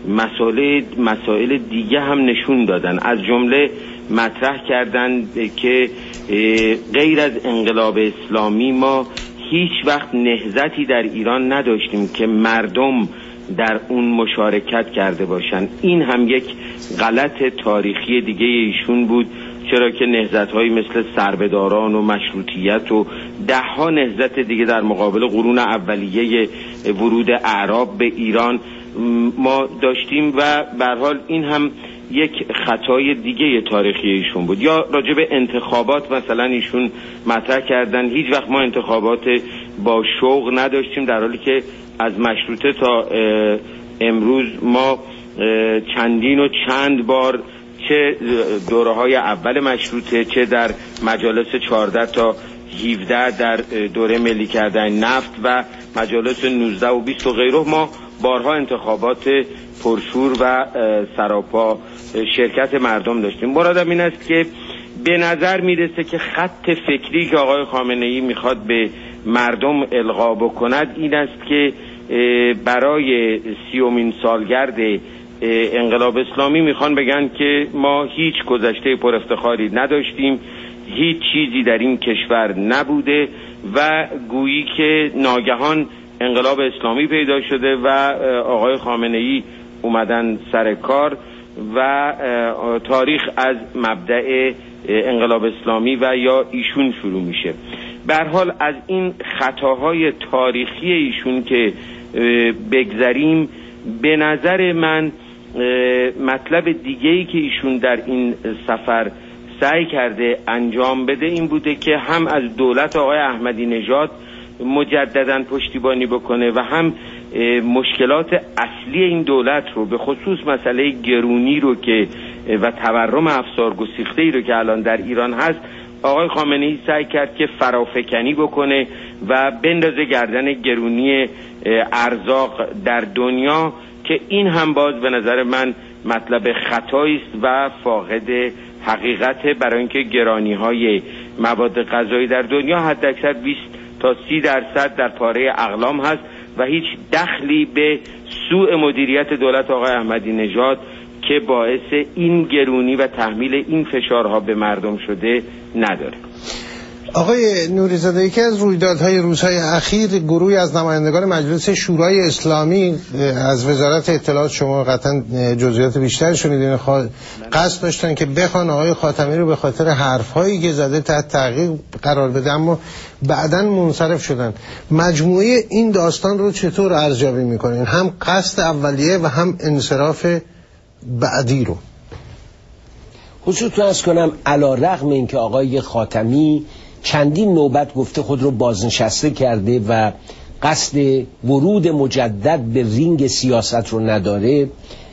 مسائل دیگه هم نشون دادن. از جمله مطرح کردن که غیر از انقلاب اسلامی ما هیچ وقت نهضتی در ایران نداشتیم که مردم در اون مشارکت کرده باشن. این هم یک غلط تاریخی دیگه ایشون بود، چرا که نهضت‌هایی مثل سربداران و مشروطیت و ده‌ها نهضت دیگه در مقابل قرون اولیه ورود اعراب به ایران ما داشتیم و به هر حال این هم یک خطای دیگه تاریخی ایشون بود. یا راجع به انتخابات مثلا ایشون مطرح کردن هیچ وقت ما انتخابات با شوق نداشتیم، در حالی که از مشروطه تا امروز ما چندین و چند بار چه دوره‌های اول مشروطه چه در مجالس 14 تا 17 در دوره ملی کردن نفت و مجالس 19 و 20 و غیره ما بارها انتخابات پرشور و سراپا شرکت مردم داشتیم. مرادم این است که به نظر میرسه که خط فکری که آقای خامنه‌ای میخواد به مردم القا بکند این است که برای 30مین سالگرد انقلاب اسلامی میخوان بگن که ما هیچ گذشته پر افتخاری نداشتیم، هیچ چیزی در این کشور نبوده و گویی که ناگهان انقلاب اسلامی پیدا شده و آقای خامنه‌ای اومدن سر کار و تاریخ از مبدأ انقلاب اسلامی و یا ایشون شروع میشه. به هر حال از این خطاهای تاریخی ایشون که بگذریم، به نظر من مطلب دیگه‌ای که ایشون در این سفر سعی کرده انجام بده این بوده که هم از دولت آقای احمدی نژاد مجدداً پشتیبانی بکنه و هم مشکلات اصلی این دولت رو به خصوص مسئله گرونی رو که و تورم افسار گسیخته‌ای رو که الان در ایران هست آقای خامنه‌ای سعی کرد که فرافکنی بکنه و بندازه گردن گرونی ارزاق در دنیا که این هم باز به نظر من مطلب خطایی است و فاقد حقیقت، برای اینکه گرانی‌های مواد غذایی در دنیا حداکثر 20 تا 30% در پاره اقلام هست و هیچ دخلی به سوء مدیریت دولت آقای احمدی نژاد که باعث این گرونی و تحمیل این فشارها به مردم شده نداره. آقای نوری‌زاده، یکی از رویدادهای روزهای اخیر گروهی از نمایندگان مجلس شورای اسلامی از وزارت اطلاعات، شما قطعا جزئیات بیشتر شنیدین، قصد داشتن که بخوان آقای خاتمی رو به خاطر حرف‌هایی که زده تحت تعقیب قرار بده، اما بعداً منصرف شدن. مجموعه این داستان رو چطور ارزیابی می‌کنین؟ هم قصد اولیه و هم انصراف بعدی رو. خصوصا از کنم علی‌رغم اینکه آقای خاتمی چندین نوبت گفته خود رو بازنشسته کرده و قصد ورود مجدد به رینگ سیاست رو نداره،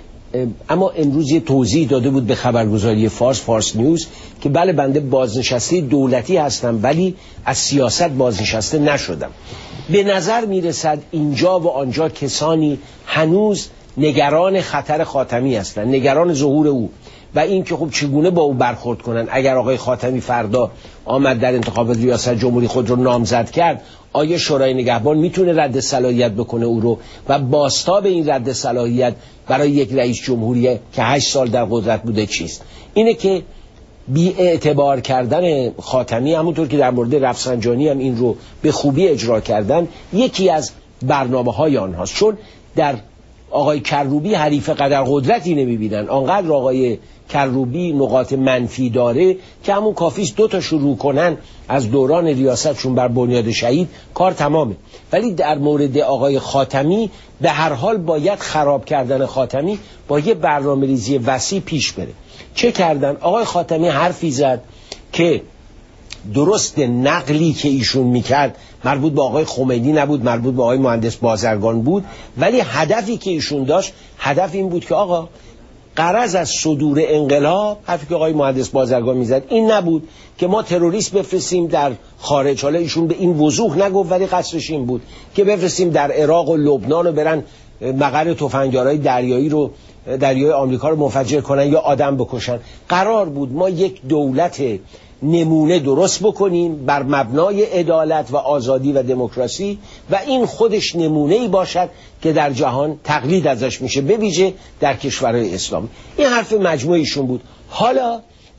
اما امروز یه توضیح داده بود به خبرگزاری فارس نیوز که بله بنده بازنشسته دولتی هستم ولی از سیاست بازنشسته نشدم. به نظر میرسد اینجا و آنجا کسانی هنوز نگران خطر خاتمی هستند، نگران ظهور او و این که خب چگونه با او برخورد کنن. اگر آقای خاتمی فردا آمد در انتخابات ریاست جمهوری خود رو نامزد کرد، آیا شورای نگهبان میتونه رد صلاحیت بکنه او رو و بازتاب این رد صلاحیت برای یک رئیس جمهوری که 8 سال در قدرت بوده چیست؟ اینه که بی اعتبار کردن خاتمی، همونطور که در مورد رفسنجانی هم این رو به خوبی اجرا کردن، یکی از برنامه‌های آنهاست. چون در آقای کروبی حریف قدر قدرتی نمیبینن، آنقدر آقای کروبی نقاط منفی داره که همون کافیست 2 تا شروع کنن از دوران ریاستشون بر بنیاد شهید کار تمامه. ولی در مورد آقای خاتمی به هر حال باید خراب کردن خاتمی با یه برنامه‌ریزی وسیع پیش بره. چه کردن؟ آقای خاتمی حرفی زد که درست نقلی که ایشون میکرد مربوط به آقای خمینی نبود، مربوط به آقای مهندس بازرگان بود، ولی هدفی که ایشون داشت هدف این بود که آقا غرض از صدور انقلاب، حرفی که آقای مهندس بازرگان میزد این نبود که ما تروریست بفرستیم در خارج. حالا ایشون به این وضوح نگفت ولی قصدش این بود که بفرستیم در عراق و لبنان و برن مقر تفنگدارای دریای آمریکا رو منفجر کنن یا آدم بکشن. قرار بود ما یک دولت نمونه درست بکنیم بر مبنای عدالت و آزادی و دموکراسی و این خودش نمونه‌ای باشد که در جهان تقلید ازش میشه، به ویژه در کشورهای اسلامی. این حرف مجموعیشون بود. حالا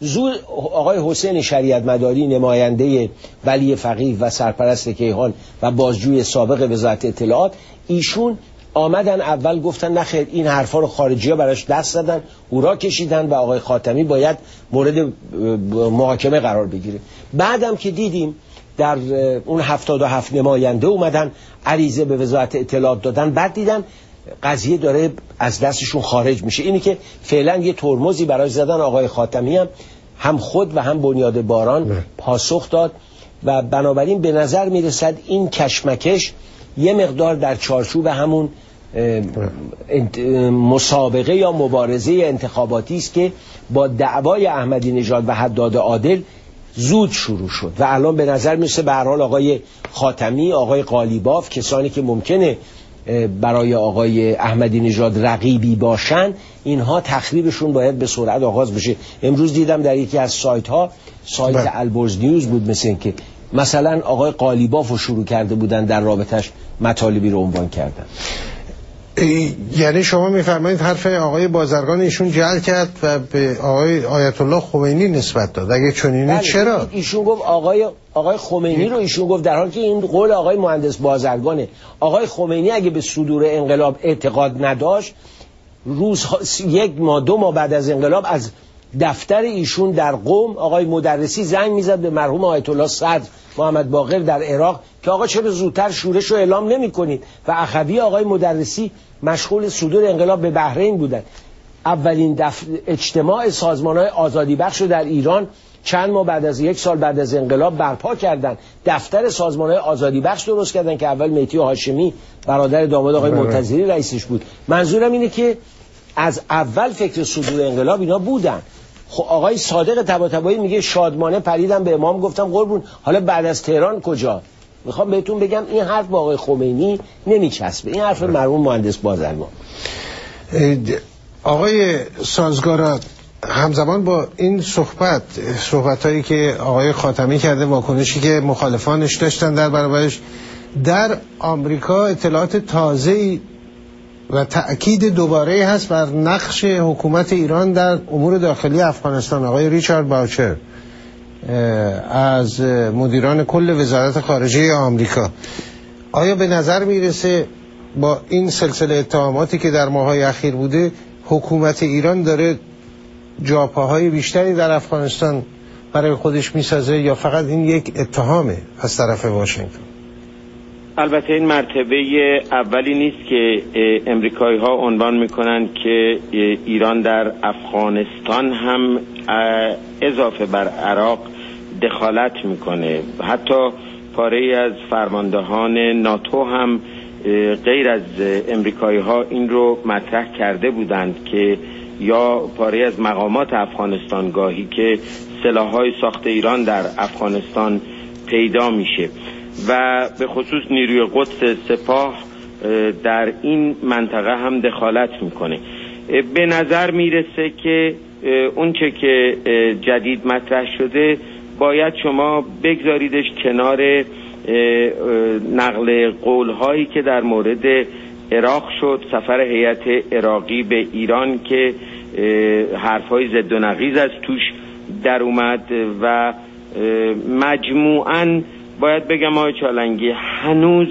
آقای حسین شریعت مداری، نماینده ولی فقیه و سرپرست کیهان و بازجوی سابق وزارت اطلاعات، ایشون آمدن اول گفتن نخیر این حرفا رو خارجی‌ها براش دست زدن، هورا کشیدن و آقای خاتمی باید مورد محاکمه قرار بگیره. بعدم که دیدیم در اون 77 نماینده اومدن عریضه به وزارت اطلاعات دادن، بعد دیدن قضیه داره از دستشون خارج میشه. اینی که فعلا یه ترمزی براش زدن. آقای خاتمی هم خود و هم بنیاد باران پاسخ داد و بنابراین به نظر میرسد این کشمکش یه مقدار در چارچوب همون مسابقه یا مبارزه انتخاباتی است که با دعوای احمدی نژاد و حداد عادل زود شروع شد و الان به نظر میرسه به هر حال آقای خاتمی، آقای قالیباف، کسانی که ممکنه برای آقای احمدی نژاد رقیبی باشن، اینها تخریبشون باید به سرعت آغاز بشه. امروز دیدم در یکی از سایت البرز نیوز بود مثل این که مثلا آقای قالیباف رو شروع کرده بودن در رابطش مطالبی رو عنوان کردن. یعنی شما میفرمایید حرف آقای بازرگان ایشون جعل کرد و به آقای آیت الله خمینی نسبت داد؟ اگه چنینه چرا؟ ایشون گفت آقای خمینی رو ایشون گفت، در حالی که این قول آقای مهندس بازرگانه. آقای خمینی اگه به صدور انقلاب اعتقاد نداشت، یک ماه 2 ماه بعد از انقلاب از دفتر ایشون در قم آقای مدرسی زنگ میزد به مرحوم آیت الله صدر محمد باقر در عراق که آقا چرا زودتر شورش رو اعلام نمی کنید؟ و اخوی آقای مدرسی مشغول صدور انقلاب به بحرین بودن. اولین اجتماع سازمان‌های آزادی بخش رو در ایران چند ماه بعد از 1 سال بعد از انقلاب برپا کردن، دفتر سازمان‌های آزادی بخش درست کردن که اول مهدی هاشمی برادر داماد آقای منتظری رئیسش بود. منظورم اینه که از اول فکر صدور انقلاب اینا بودن. خب آقای صادق طباطبایی میگه شادمانه پریدم به امام گفتم قربون، حالا بعد از تهران کجا؟ میخوام بهتون بگم این حرف با آقای خمینی نمیچسبه، این حرف مرحوم مهندس بازرگان. آقای سازگارا، همزمان با این صحبتایی که آقای خاتمی کرده، واکنشی که مخالفانش داشتن در برابرش، در آمریکا اطلاعات تازه‌ای و تأکید دوباره هست بر نقش حکومت ایران در امور داخلی افغانستان. آقای ریچارد باوچر از مدیران کل وزارت خارجه آمریکا، آیا به نظر میرسه با این سلسله اتهاماتی که در ماه‌های اخیر بوده حکومت ایران داره جاپاهای بیشتری در افغانستان برای خودش میسازه یا فقط این یک اتهامه از طرف واشنگتن؟ البته این مرتبه اولی نیست که امریکایی ها عنوان میکنن که ایران در افغانستان هم اضافه بر عراق دخالت میکنه. حتی پاره از فرماندهان ناتو هم غیر از امریکایی ها این رو مطرح کرده بودند که یا پاره از مقامات افغانستان گاهی که سلاح‌های ساخت ایران در افغانستان پیدا میشه و به خصوص نیروی قدس سپاه در این منطقه هم دخالت میکنه. به نظر میرسه که اونچه که جدید مطرح شده باید شما بگذاریدش کنار نقل قولهایی که در مورد عراق شد، سفر هیئت عراقی به ایران که حرفهای ضد و نقیض از توش در اومد و مجموعاً باید بگم آقای چالنگی هنوز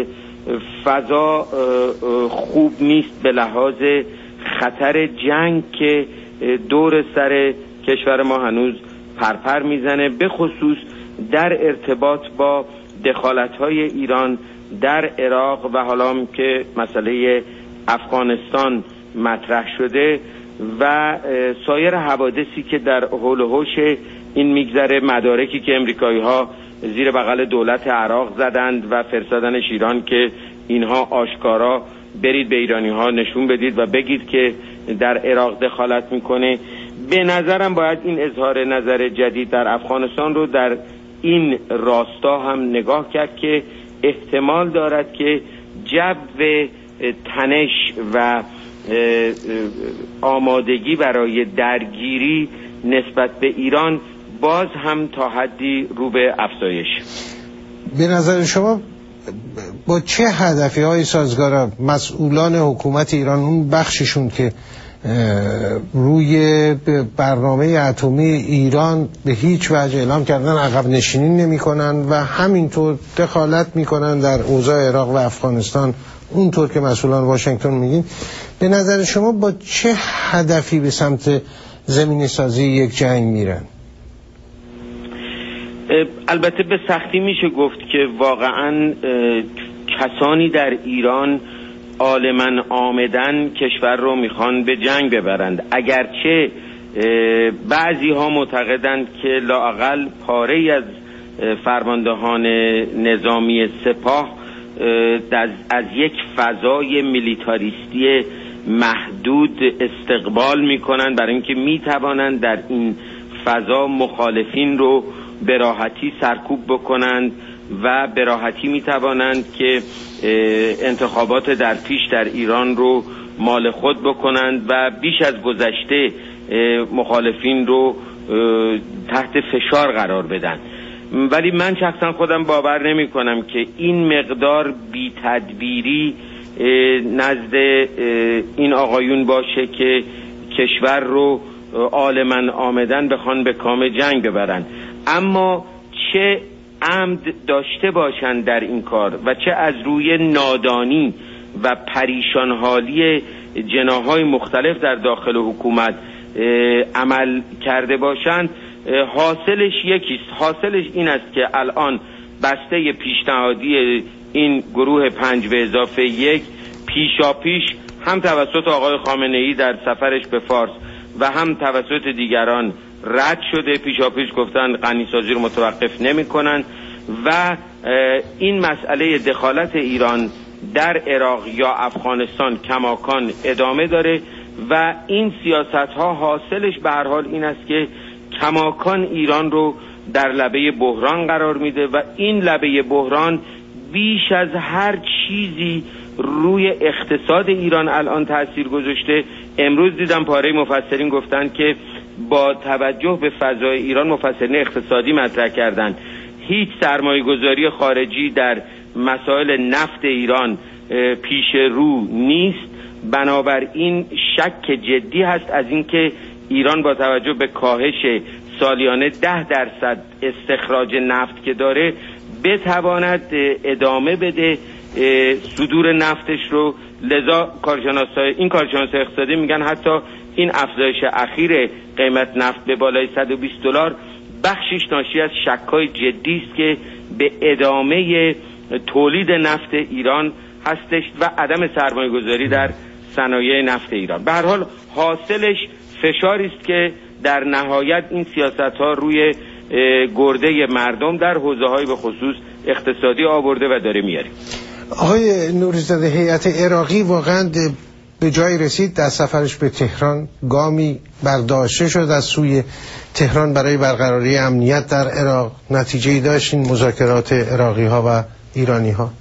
فضا خوب نیست به لحاظ خطر جنگ که دور سر کشور ما هنوز پرپر میزنه، به خصوص در ارتباط با دخالت‌های ایران در عراق و حالا که مسئله افغانستان مطرح شده و سایر حوادثی که در حول و حوش این میگذره، مدارکی که امریکایی‌ها زیر بغل دولت عراق زدند و فرستادنش ایران که اینها آشکارا برید به ایرانی‌ها نشون بدید و بگید که در عراق دخالت میکنه. به نظرم باید این اظهار نظر جدید در افغانستان رو در این راستا هم نگاه کرد که احتمال دارد که جو تنش و آمادگی برای درگیری نسبت به ایران باز هم تا حدی رو به افزایش. به نظر شما با چه هدفی های سازگار مسئولان حکومت ایران، اون بخششون که روی برنامه اتمی ایران به هیچ وجه اعلام کردن عقب نشینی نمی کنن و همینطور دخالت می کنن در اوضاع عراق و افغانستان اونطور که مسئولان واشنگتن میگین، به نظر شما با چه هدفی به سمت زمینه سازی یک جنگ میرن؟ البته به سختی میشه گفت که واقعا کسانی در ایران عالماً آمدن کشور رو میخوان به جنگ ببرند، اگرچه بعضی ها معتقدند که لااقل پاره از فرماندهان نظامی سپاه از یک فضای میلیتاریستی محدود استقبال میکنند برای اینکه میتوانند در این فضا مخالفین رو به راحتی سرکوب بکنند و به راحتی میتوانند که انتخابات در پیش در ایران رو مال خود بکنند و بیش از گذشته مخالفین رو تحت فشار قرار بدن. ولی من شخصا خودم باور نمی کنم که این مقدار بی تدبیری نزد این آقایون باشه که کشور رو عالماً آمدن بخوان به کام جنگ ببرن. اما چه عمد داشته باشند در این کار و چه از روی نادانی و پریشان حالی جناح‌های مختلف در داخل حکومت عمل کرده باشند، حاصلش یکیست. حاصلش این است که الان بسته پیشنهادی این گروه 5+1 پیشاپیش هم توسط آقای خامنه‌ای در سفرش به فارس و هم توسط دیگران رد شده. پیشاپیش گفتن غنیسازی رو متوقف نمی کنن و این مسئله دخالت ایران در عراق یا افغانستان کماکان ادامه داره و این سیاست ها حاصلش به هر حال این است که کماکان ایران رو در لبه بحران قرار میده و این لبه بحران بیش از هر چیزی روی اقتصاد ایران الان تأثیر گذاشته. امروز دیدم پاره مفسرین گفتن که با توجه به فضای ایران، مفسرین اقتصادی مطرح کردن، هیچ سرمایه گذاری خارجی در مسائل نفت ایران پیش رو نیست بنابراین شک جدی هست از اینکه ایران با توجه به کاهش سالیانه 10% استخراج نفت که داره بتواند ادامه بده صدور نفتش رو. لذا این کارشناسای اقتصادی میگن حتی این افزایش اخیر قیمت نفت به بالای $120 بخشش ناشی از شک‌های جدی است که به ادامه تولید نفت ایران هستش و عدم سرمایه‌گذاری در صنایع نفت ایران. به هر حال حاصلش فشاری است که در نهایت این سیاست‌ها روی گرده مردم در حوزه‌های به خصوص اقتصادی آورده و داره میاره. آقای نوری‌زاده، هیئت عراقی واقعا به جای رسید در سفرش به تهران گامی برداشته شد از سوی تهران برای برقراری امنیت در عراق؟ نتیجه‌ای داشت این مذاکرات عراقی‌ها و ایرانی‌ها؟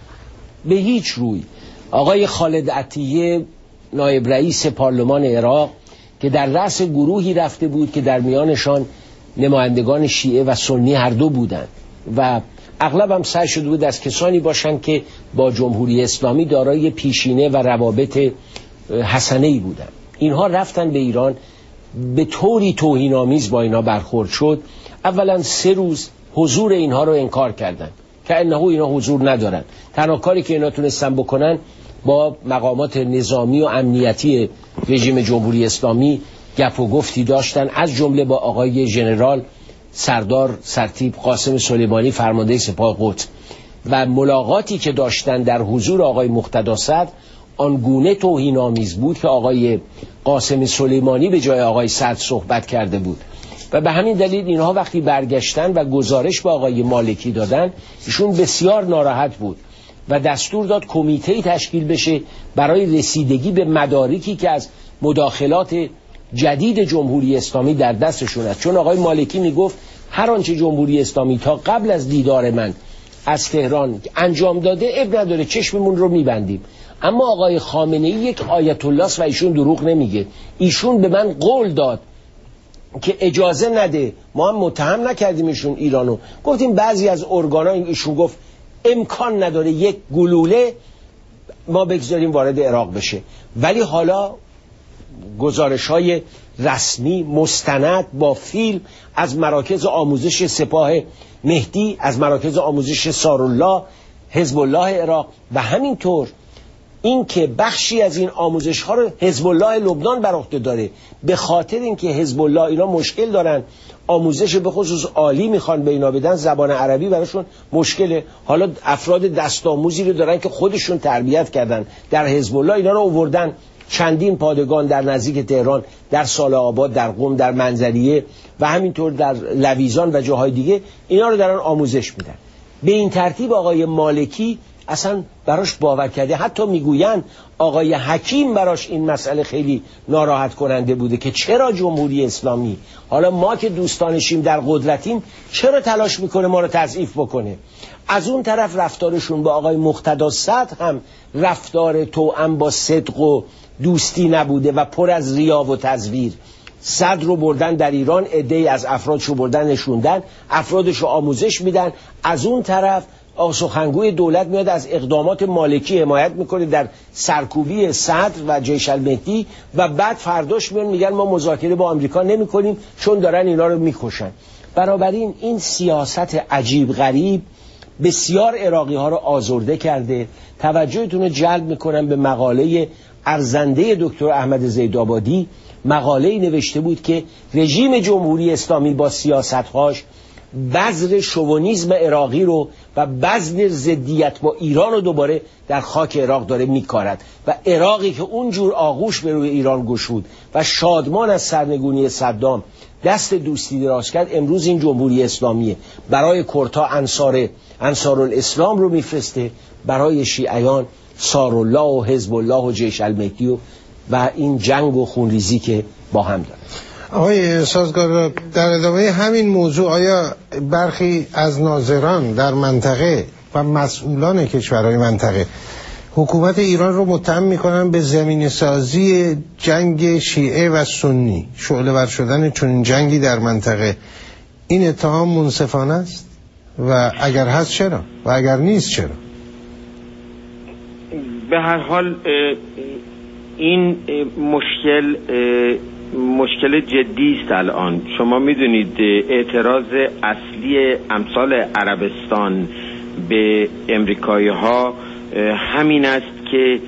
به هیچ روی. آقای خالد عطیه نایب رئیس پارلمان عراق که در رأس گروهی رفته بود که در میانشان نمایندگان شیعه و سنی هر دو بودند و اغلب هم سعی شده بود از کسانی باشند که با جمهوری اسلامی دارای پیشینه و روابط حسنه‌ای بودند. اینها رفتن به ایران، به طوری توهین‌آمیز با اینا برخورد شد. اولا 3 روز حضور اینها رو انکار کردند که انه اینا حضور ندارن. تنها کاری که اینا تونستن بکنن با مقامات نظامی و امنیتی رژیم جمهوری اسلامی گپ و گفتی داشتن، از جمله با آقای ژنرال سردار سرتیپ قاسم سلیمانی فرمانده سپاه قدس، و ملاقاتی که داشتن در حضور آقای مقتدی صدر آنگونه توهین‌آمیز بود که آقای قاسم سلیمانی به جای آقای صدر صحبت کرده بود و به همین دلیل اینها وقتی برگشتن و گزارش به آقای مالکی دادن، ایشون بسیار ناراحت بود و دستور داد کمیته‌ای تشکیل بشه برای رسیدگی به مدارکی که از مداخلات جدید جمهوری اسلامی در دستشون است. چون آقای مالکی میگفت هر آنچه جمهوری اسلامی تا قبل از دیدار من از تهران انجام داده اب نداره، چشممون رو میبندیم. اما آقای خامنه‌ای یک آیت الله است و ایشون دروغ نمیگه. ایشون به من قول داد که اجازه نده، ما هم متهم نکردیم ایشون ایرانو، گفتیم بعضی از ارگانا، ایشون گفت امکان نداره یک گلوله ما بگذاریم وارد عراق بشه. ولی حالا گزارش‌های رسمی مستند با فیلم از مراکز آموزش سپاه مهدی، از مراکز آموزش سارالله، حزب الله عراق و همینطور این که بخشی از این آموزش ها رو حزب الله لبنان بر عهده داره، به خاطر اینکه حزب الله اینا مشکل دارن، آموزش به خصوص عالی میخوان به اینا بدن، زبان عربی براشون مشکله. حالا افراد دست آموزی رو دارن که خودشون تربیت کردن در حزب الله، اینا رو آوردن چندین پادگان در نزدیک تهران، در ساله آباد، در قم، در منزلیه و همینطور در لویزان و جاهای دیگه اینا رو دارن آموزش میدن. به این ترتیب آقای مالکی اصلا براش باور کرده. حتی میگویند آقای حکیم براش این مسئله خیلی ناراحت کننده بوده که چرا جمهوری اسلامی، حالا ما که دوستانشیم در قدرتیم، چرا تلاش میکنه ما رو تضعیف بکنه. از اون طرف رفتارشون با آقای مقتدی صدر هم رفتار توأم با صدق و دوستی نبوده و پر از ریا و تزویر. صدر رو بردن در ایران، عده‌ای از افرادشو بردن نشوندن، افرادشو آموزش میدن. از اون طرف سخنگوی دولت میاد از اقدامات مالکی حمایت میکنه در سرکوبی صدر و جیش المهدی و بعد فرداش میگن ما مذاکره با آمریکا نمیکنیم چون دارن اینا رو میکشن. بنابراین این سیاست عجیب غریب بسیار عراقی ها رو آزرده کرده. توجهتون رو جلب میکنم به مقاله ارزنده دکتر احمد زیدآبادی. مقاله‌ای نوشته بود که رژیم جمهوری اسلامی با سیاست‌هاش بذر شوونیسم عراقی رو و بذر ضدیت با ایران رو دوباره در خاک عراق داره میکارد و عراقی که اونجور آغوش به روی ایران گشود و شادمان از سرنگونی صدام دست دوستی دراز کرد، امروز این جمهوری اسلامیه برای کردها انصارالاسلام رو میفرسته، برای شیعیان سارالله و حزب الله و جیش المهدی و این جنگ و خونریزی که با هم داره. آقای سازگار، در ادامه همین موضوع آیا برخی از ناظران در منطقه و مسئولان کشورهای منطقه حکومت ایران رو متهم میکنن به زمینه سازی جنگ شیعه و سنی، شعله ور شدن چنین جنگی در منطقه؟ این اتهام منصفانه است و اگر هست چرا و اگر نیست چرا؟ به هر حال این مشکل جدی است. الان شما میدونید اعتراض اصلی امثال عربستان به امریکایی ها همین است که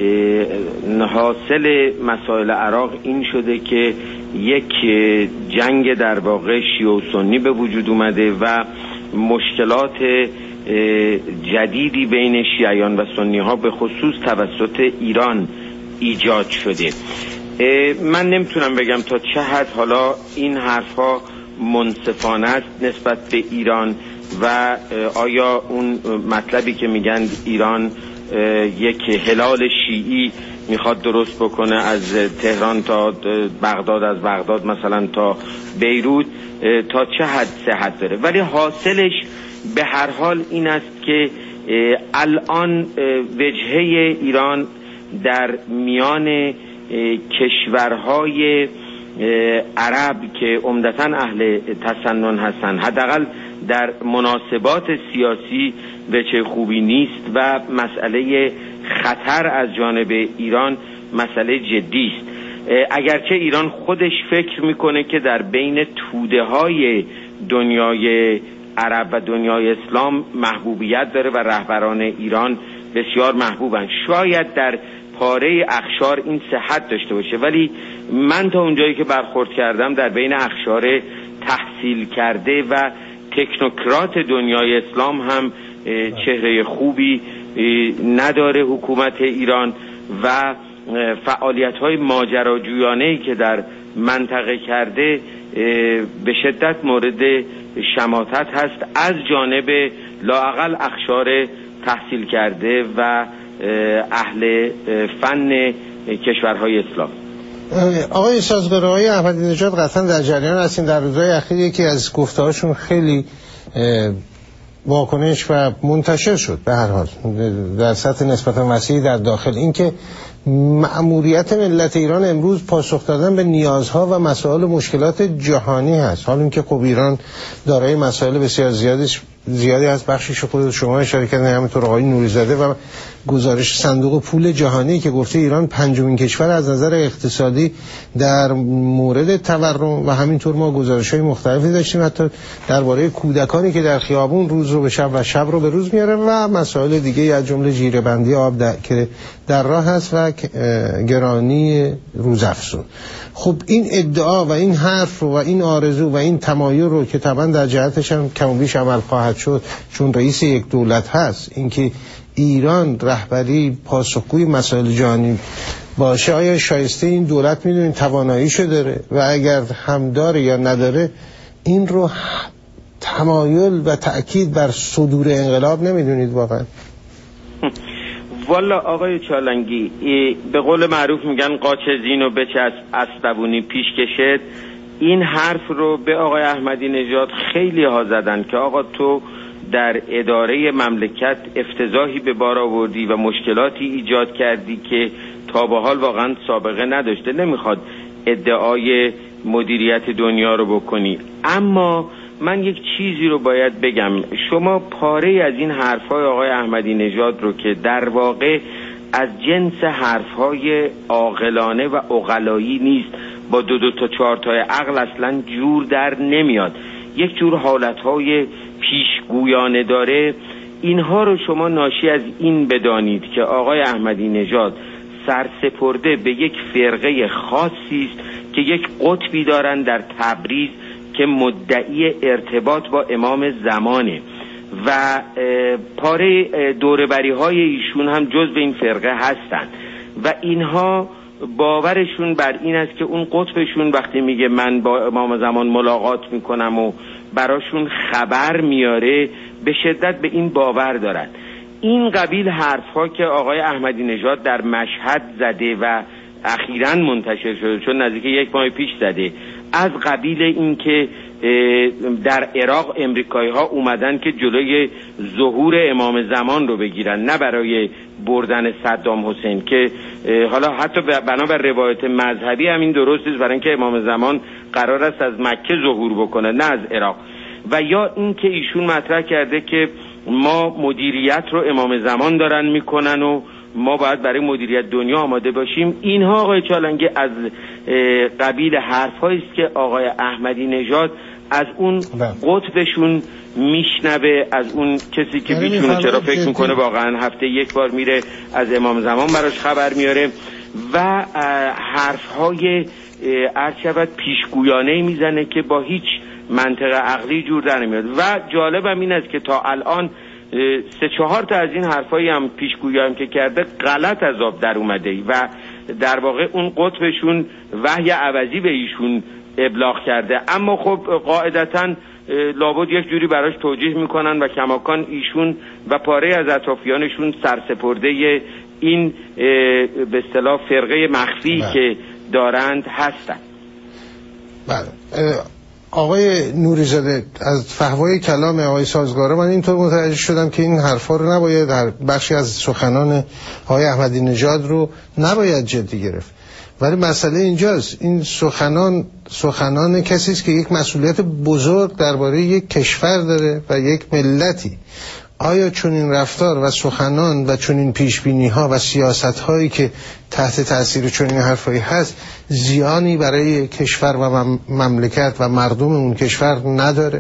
حاصل مسائل عراق این شده که یک جنگ در واقع شیعه و سنی به وجود اومده و مشکلات جدیدی بین شیعیان و سنی ها به خصوص توسط ایران ایجاد شده. من نمیتونم بگم تا چه حد حالا این حرفها منصفانه است نسبت به ایران و آیا اون مطلبی که میگن ایران یک هلال شیعی میخواد درست بکنه از تهران تا بغداد، از بغداد مثلا تا بیروت، تا چه حد صحت داره. ولی حاصلش به هر حال این است که الان وجهه ایران در میان کشورهای عرب که عمدتاً اهل تسنن هستند، حداقل در مناسبات سیاسی وجه خوبی نیست و مسئله خطر از جانب ایران مسئله جدی است. اگرچه ایران خودش فکر میکنه که در بین توده های دنیای عرب و دنیای اسلام محبوبیت داره و رهبران ایران بسیار محبوبند، شاید در پاره اخشار این صحت داشته باشه، ولی من تا اونجایی که برخورد کردم در بین اخشار تحصیل کرده و تکنوکرات دنیای اسلام هم چهره خوبی نداره حکومت ایران و فعالیت‌های ماجراجویانه‌ای که در منطقه کرده به شدت مورد شماتت هست از جانب لااقل اخشار تحصیل کرده و اهل فن کشورهای اسلام. آقای سازگار، آقای احمدی نژاد قطعا در جریان هستین. در روزهای اخیر یکی از گفته‌هاشون خیلی واکنش و منتشر شد به هر حال در سطح نسبتا وسیعی در داخل، این که مأموریت ملت ایران امروز پاسخ دادن به نیازها و مسائل و مشکلات جهانی هست. حالا اینکه خب ایران دارای مسائل بسیار زیادی از بخشش خود شما اشاره کردن، همینطور آقای نوری‌زاده و گزارش صندوق پول جهانی که گفته ایران پنجمین کشور از نظر اقتصادی در مورد تورم و همینطور ما گزارش‌های مختلفی داشتیم حتی درباره کودکانی که در خیابون روز رو به شب و شب رو به روز میاره و مسائل دیگه از جمله جیره‌بندی آب که در راه هست و گرانی روزافزون. خب این ادعا و این حرف و این آرزو و این تمایل رو که طبعا در جهتش هم کم و بیش عمل خواهد شد چون رئیس یک دولت هست، اینکه ایران رهبری پاسخگوی مسائل جهانی باشه، آیا شایسته این دولت میدونید تواناییشو داره؟ و اگر هم داره یا نداره این رو تمایل و تأکید بر صدور انقلاب نمیدونید واقعا؟ والا آقای چالنگی، به قول معروف میگن قاچ زینو بچه اسبونی پیش کشد. این حرف رو به آقای احمدی نژاد خیلی ها زدن که آقا تو در اداره مملکت افتضاحی به بار آوردی و مشکلاتی ایجاد کردی که تا به حال واقعا سابقه نداشته. نمیخواد ادعای مدیریت دنیا رو بکنی، اما من یک چیزی رو باید بگم. شما پاره از این حرفهای آقای احمدی نژاد رو که در واقع از جنس حرفهای عاقلانه و عقلایی نیست، با دو تا چهار تای عقل اصلا جور در نمیاد، یک جور حالتهای پیشگویانه داره، اینها رو شما ناشی از این بدانید که آقای احمدی نژاد سرسپرده به یک فرقه خاصی است که یک قطبی دارن در تبریز که مدعی ارتباط با امام زمانه و پاره دوربری های ایشون هم جز به این فرقه هستن و اینها باورشون بر این است که اون قطبشون وقتی میگه من با امام زمان ملاقات میکنم و براشون خبر میاره، به شدت به این باور دارن. این قبیل حرفها که آقای احمدی نژاد در مشهد زده و اخیراً منتشر شده، چون نزدیک یک ماه پیش زده، از قبیل این که در عراق امریکایی ها اومدن که جلوی ظهور امام زمان رو بگیرن، نه برای بردن صدام حسین، که حالا حتی بنابر روایت مذهبی همین درست است، برای اینکه امام زمان قرار است از مکه ظهور بکنه نه از عراق. و یا این که ایشون مطرح کرده که ما مدیریت رو امام زمان دارن میکنن و ما باید برای مدیریت دنیا آماده باشیم. اینها آقای چالنگی از قبیل حرف‌هایی است که آقای احمدی نژاد از اون قطبشون میشنوه، از اون کسی که بیچونه چرا فکر میکنه واقعا هفته یک بار میره از امام زمان براش خبر میاره و حرف‌های عرض پیشگویانه میزنه که با هیچ منطق عقلی جور در نمیاد. و جالبم این است که تا الان 3-4 تا از این حرفایی هم پیشگویی که کرده غلط از آب در اومده و در واقع اون قطبشون وحی عوضی به ایشون ابلاغ کرده. اما خب قاعدتاً لابد یک جوری براش توجیه میکنن و کماکان ایشون و پاره از اطرافیانشون سرسپرده این به اصطلاح فرقه مخفی که دارند هستند. بله. آقای نوری‌زاده، از فحوای کلام آقای سازگارا من اینطور متوجه شدم که این حرفا رو نباید، در بخشی از سخنان آقای احمدی نژاد رو نباید جدی گرفت. ولی مسئله اینجاست، این سخنان کسی است که یک مسئولیت بزرگ درباره یک کشور داره و یک ملتی. آیا چون این رفتار و سخنان و چون این پیشبینی ها و سیاست هایی که تحت تاثیر چون این حرفایی هست زیانی برای کشور و مملکت و مردم اون کشور نداره؟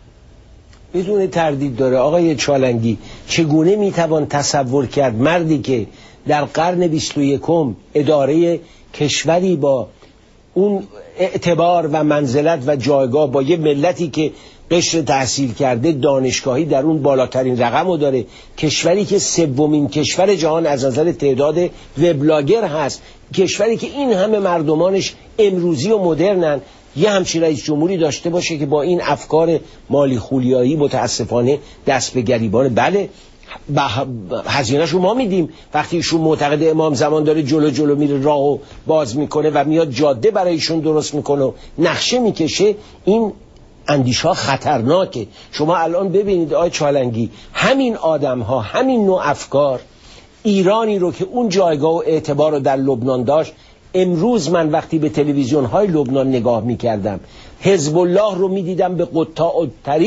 بدون تردید داره. آقای چالنگی، چگونه میتوان تصور کرد مردی که در قرن 21 اداره کشوری با اون اعتبار و منزلت و جایگاه، با یه ملتی که قشر تحصیل کرده دانشگاهی در اون بالاترین رقم رو داره، کشوری که 3مین کشور جهان از نظر تعداد وبلاگر هست، کشوری که این همه مردمانش امروزی و مدرنن، یه همچین رئیس جمهوری داشته باشه که با این افکار مالی خولیایی متاسفانه دست به گریبان. بله هزینه‌شو ما میدیم. وقتی ایشون معتقد امام زمان داره جلو میره راهو باز میکنه و میاد جاده برایشون درست میکنه و نقشه میکشه، این اندیشه ها خطرناکه. شما الان ببینید آقای چالنگی، همین آدم ها، همین نوع افکار، ایرانی رو که اون جایگاه و اعتبار رو در لبنان داشت، امروز من وقتی به تلویزیون های لبنان نگاه میکردم حزب الله رو میدیدم به قطاع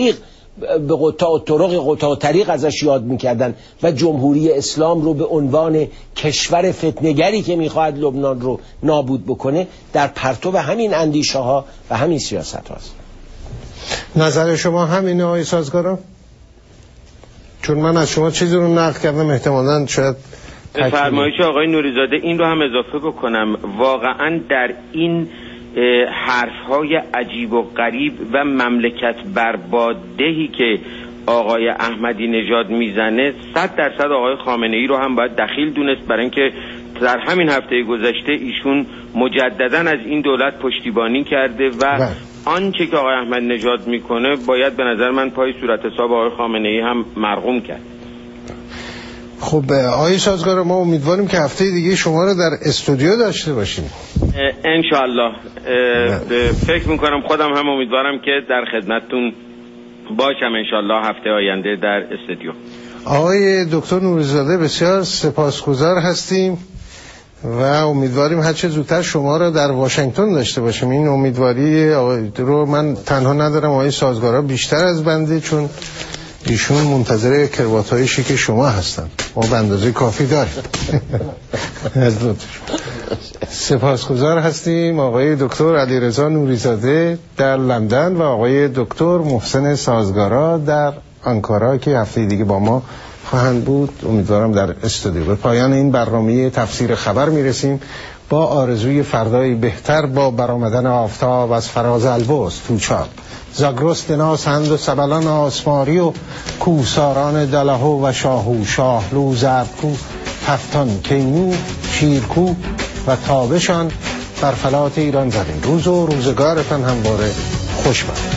الطرق ازش یاد میکردن و جمهوری اسلام رو به عنوان کشور فتنه‌گری که میخواهد لبنان رو نابود بکنه در پرتو همین اندیشه ها و همین سیاست هاست. نظر شما همینه آقای سازگارا؟ چون من از شما چیزی رو نقل کردم، احتمالاً شاید فرمایش آقای نوری‌زاده این رو هم اضافه بکنم. واقعاً در این حرف‌های عجیب و غریب و مملکت بربادهی که آقای احمدی نژاد میزنه 100% آقای خامنه‌ای رو هم باید دخیل دونست، برای اینکه در همین هفته گذشته ایشون مجدداً از این دولت پشتیبانی کرده و آنچه که آقای احمدی نژاد میکنه باید به نظر من پای صورت حساب آقای خامنه‌ای هم مرقوم کرد. خب آقای سازگارا، ما امیدواریم که هفته دیگه شما رو در استودیو داشته باشیم انشاءالله. فکر میکنم خودم هم امیدوارم که در خدمتتون باشم انشاءالله هفته آینده در استودیو. آقای دکتر نوری‌زاده بسیار سپاسگزار هستیم و امیدواریم هرچه زودتر شما رو در واشنگتن داشته باشیم. این امیدواری رو من تنها ندارم، آقای سازگارا بیشتر از بنده، چون ایشون منتظر کروات‌های شیک شما هستن. ما به اندازه کافی داریم. سپاسگزار هستیم آقای دکتر علیرضا نوری‌زاده در لندن و آقای دکتر محسن سازگارا در آنکارا که هفته دیگه با ما خواهند بود، امیدوارم در استودیو. به پایان این برنامه تفسیر خبر میرسیم با آرزوی فردایی بهتر با برآمدن آفتاب از فراز البرز توچال. زاگرس دناس هند و سبلان آسماری و کوساران دلهو و شاهو شاهلو زرکو تفتان کینو شیرکو و تابشان بر فلات ایران زدین. روز و روزگارتان همواره خوش باد.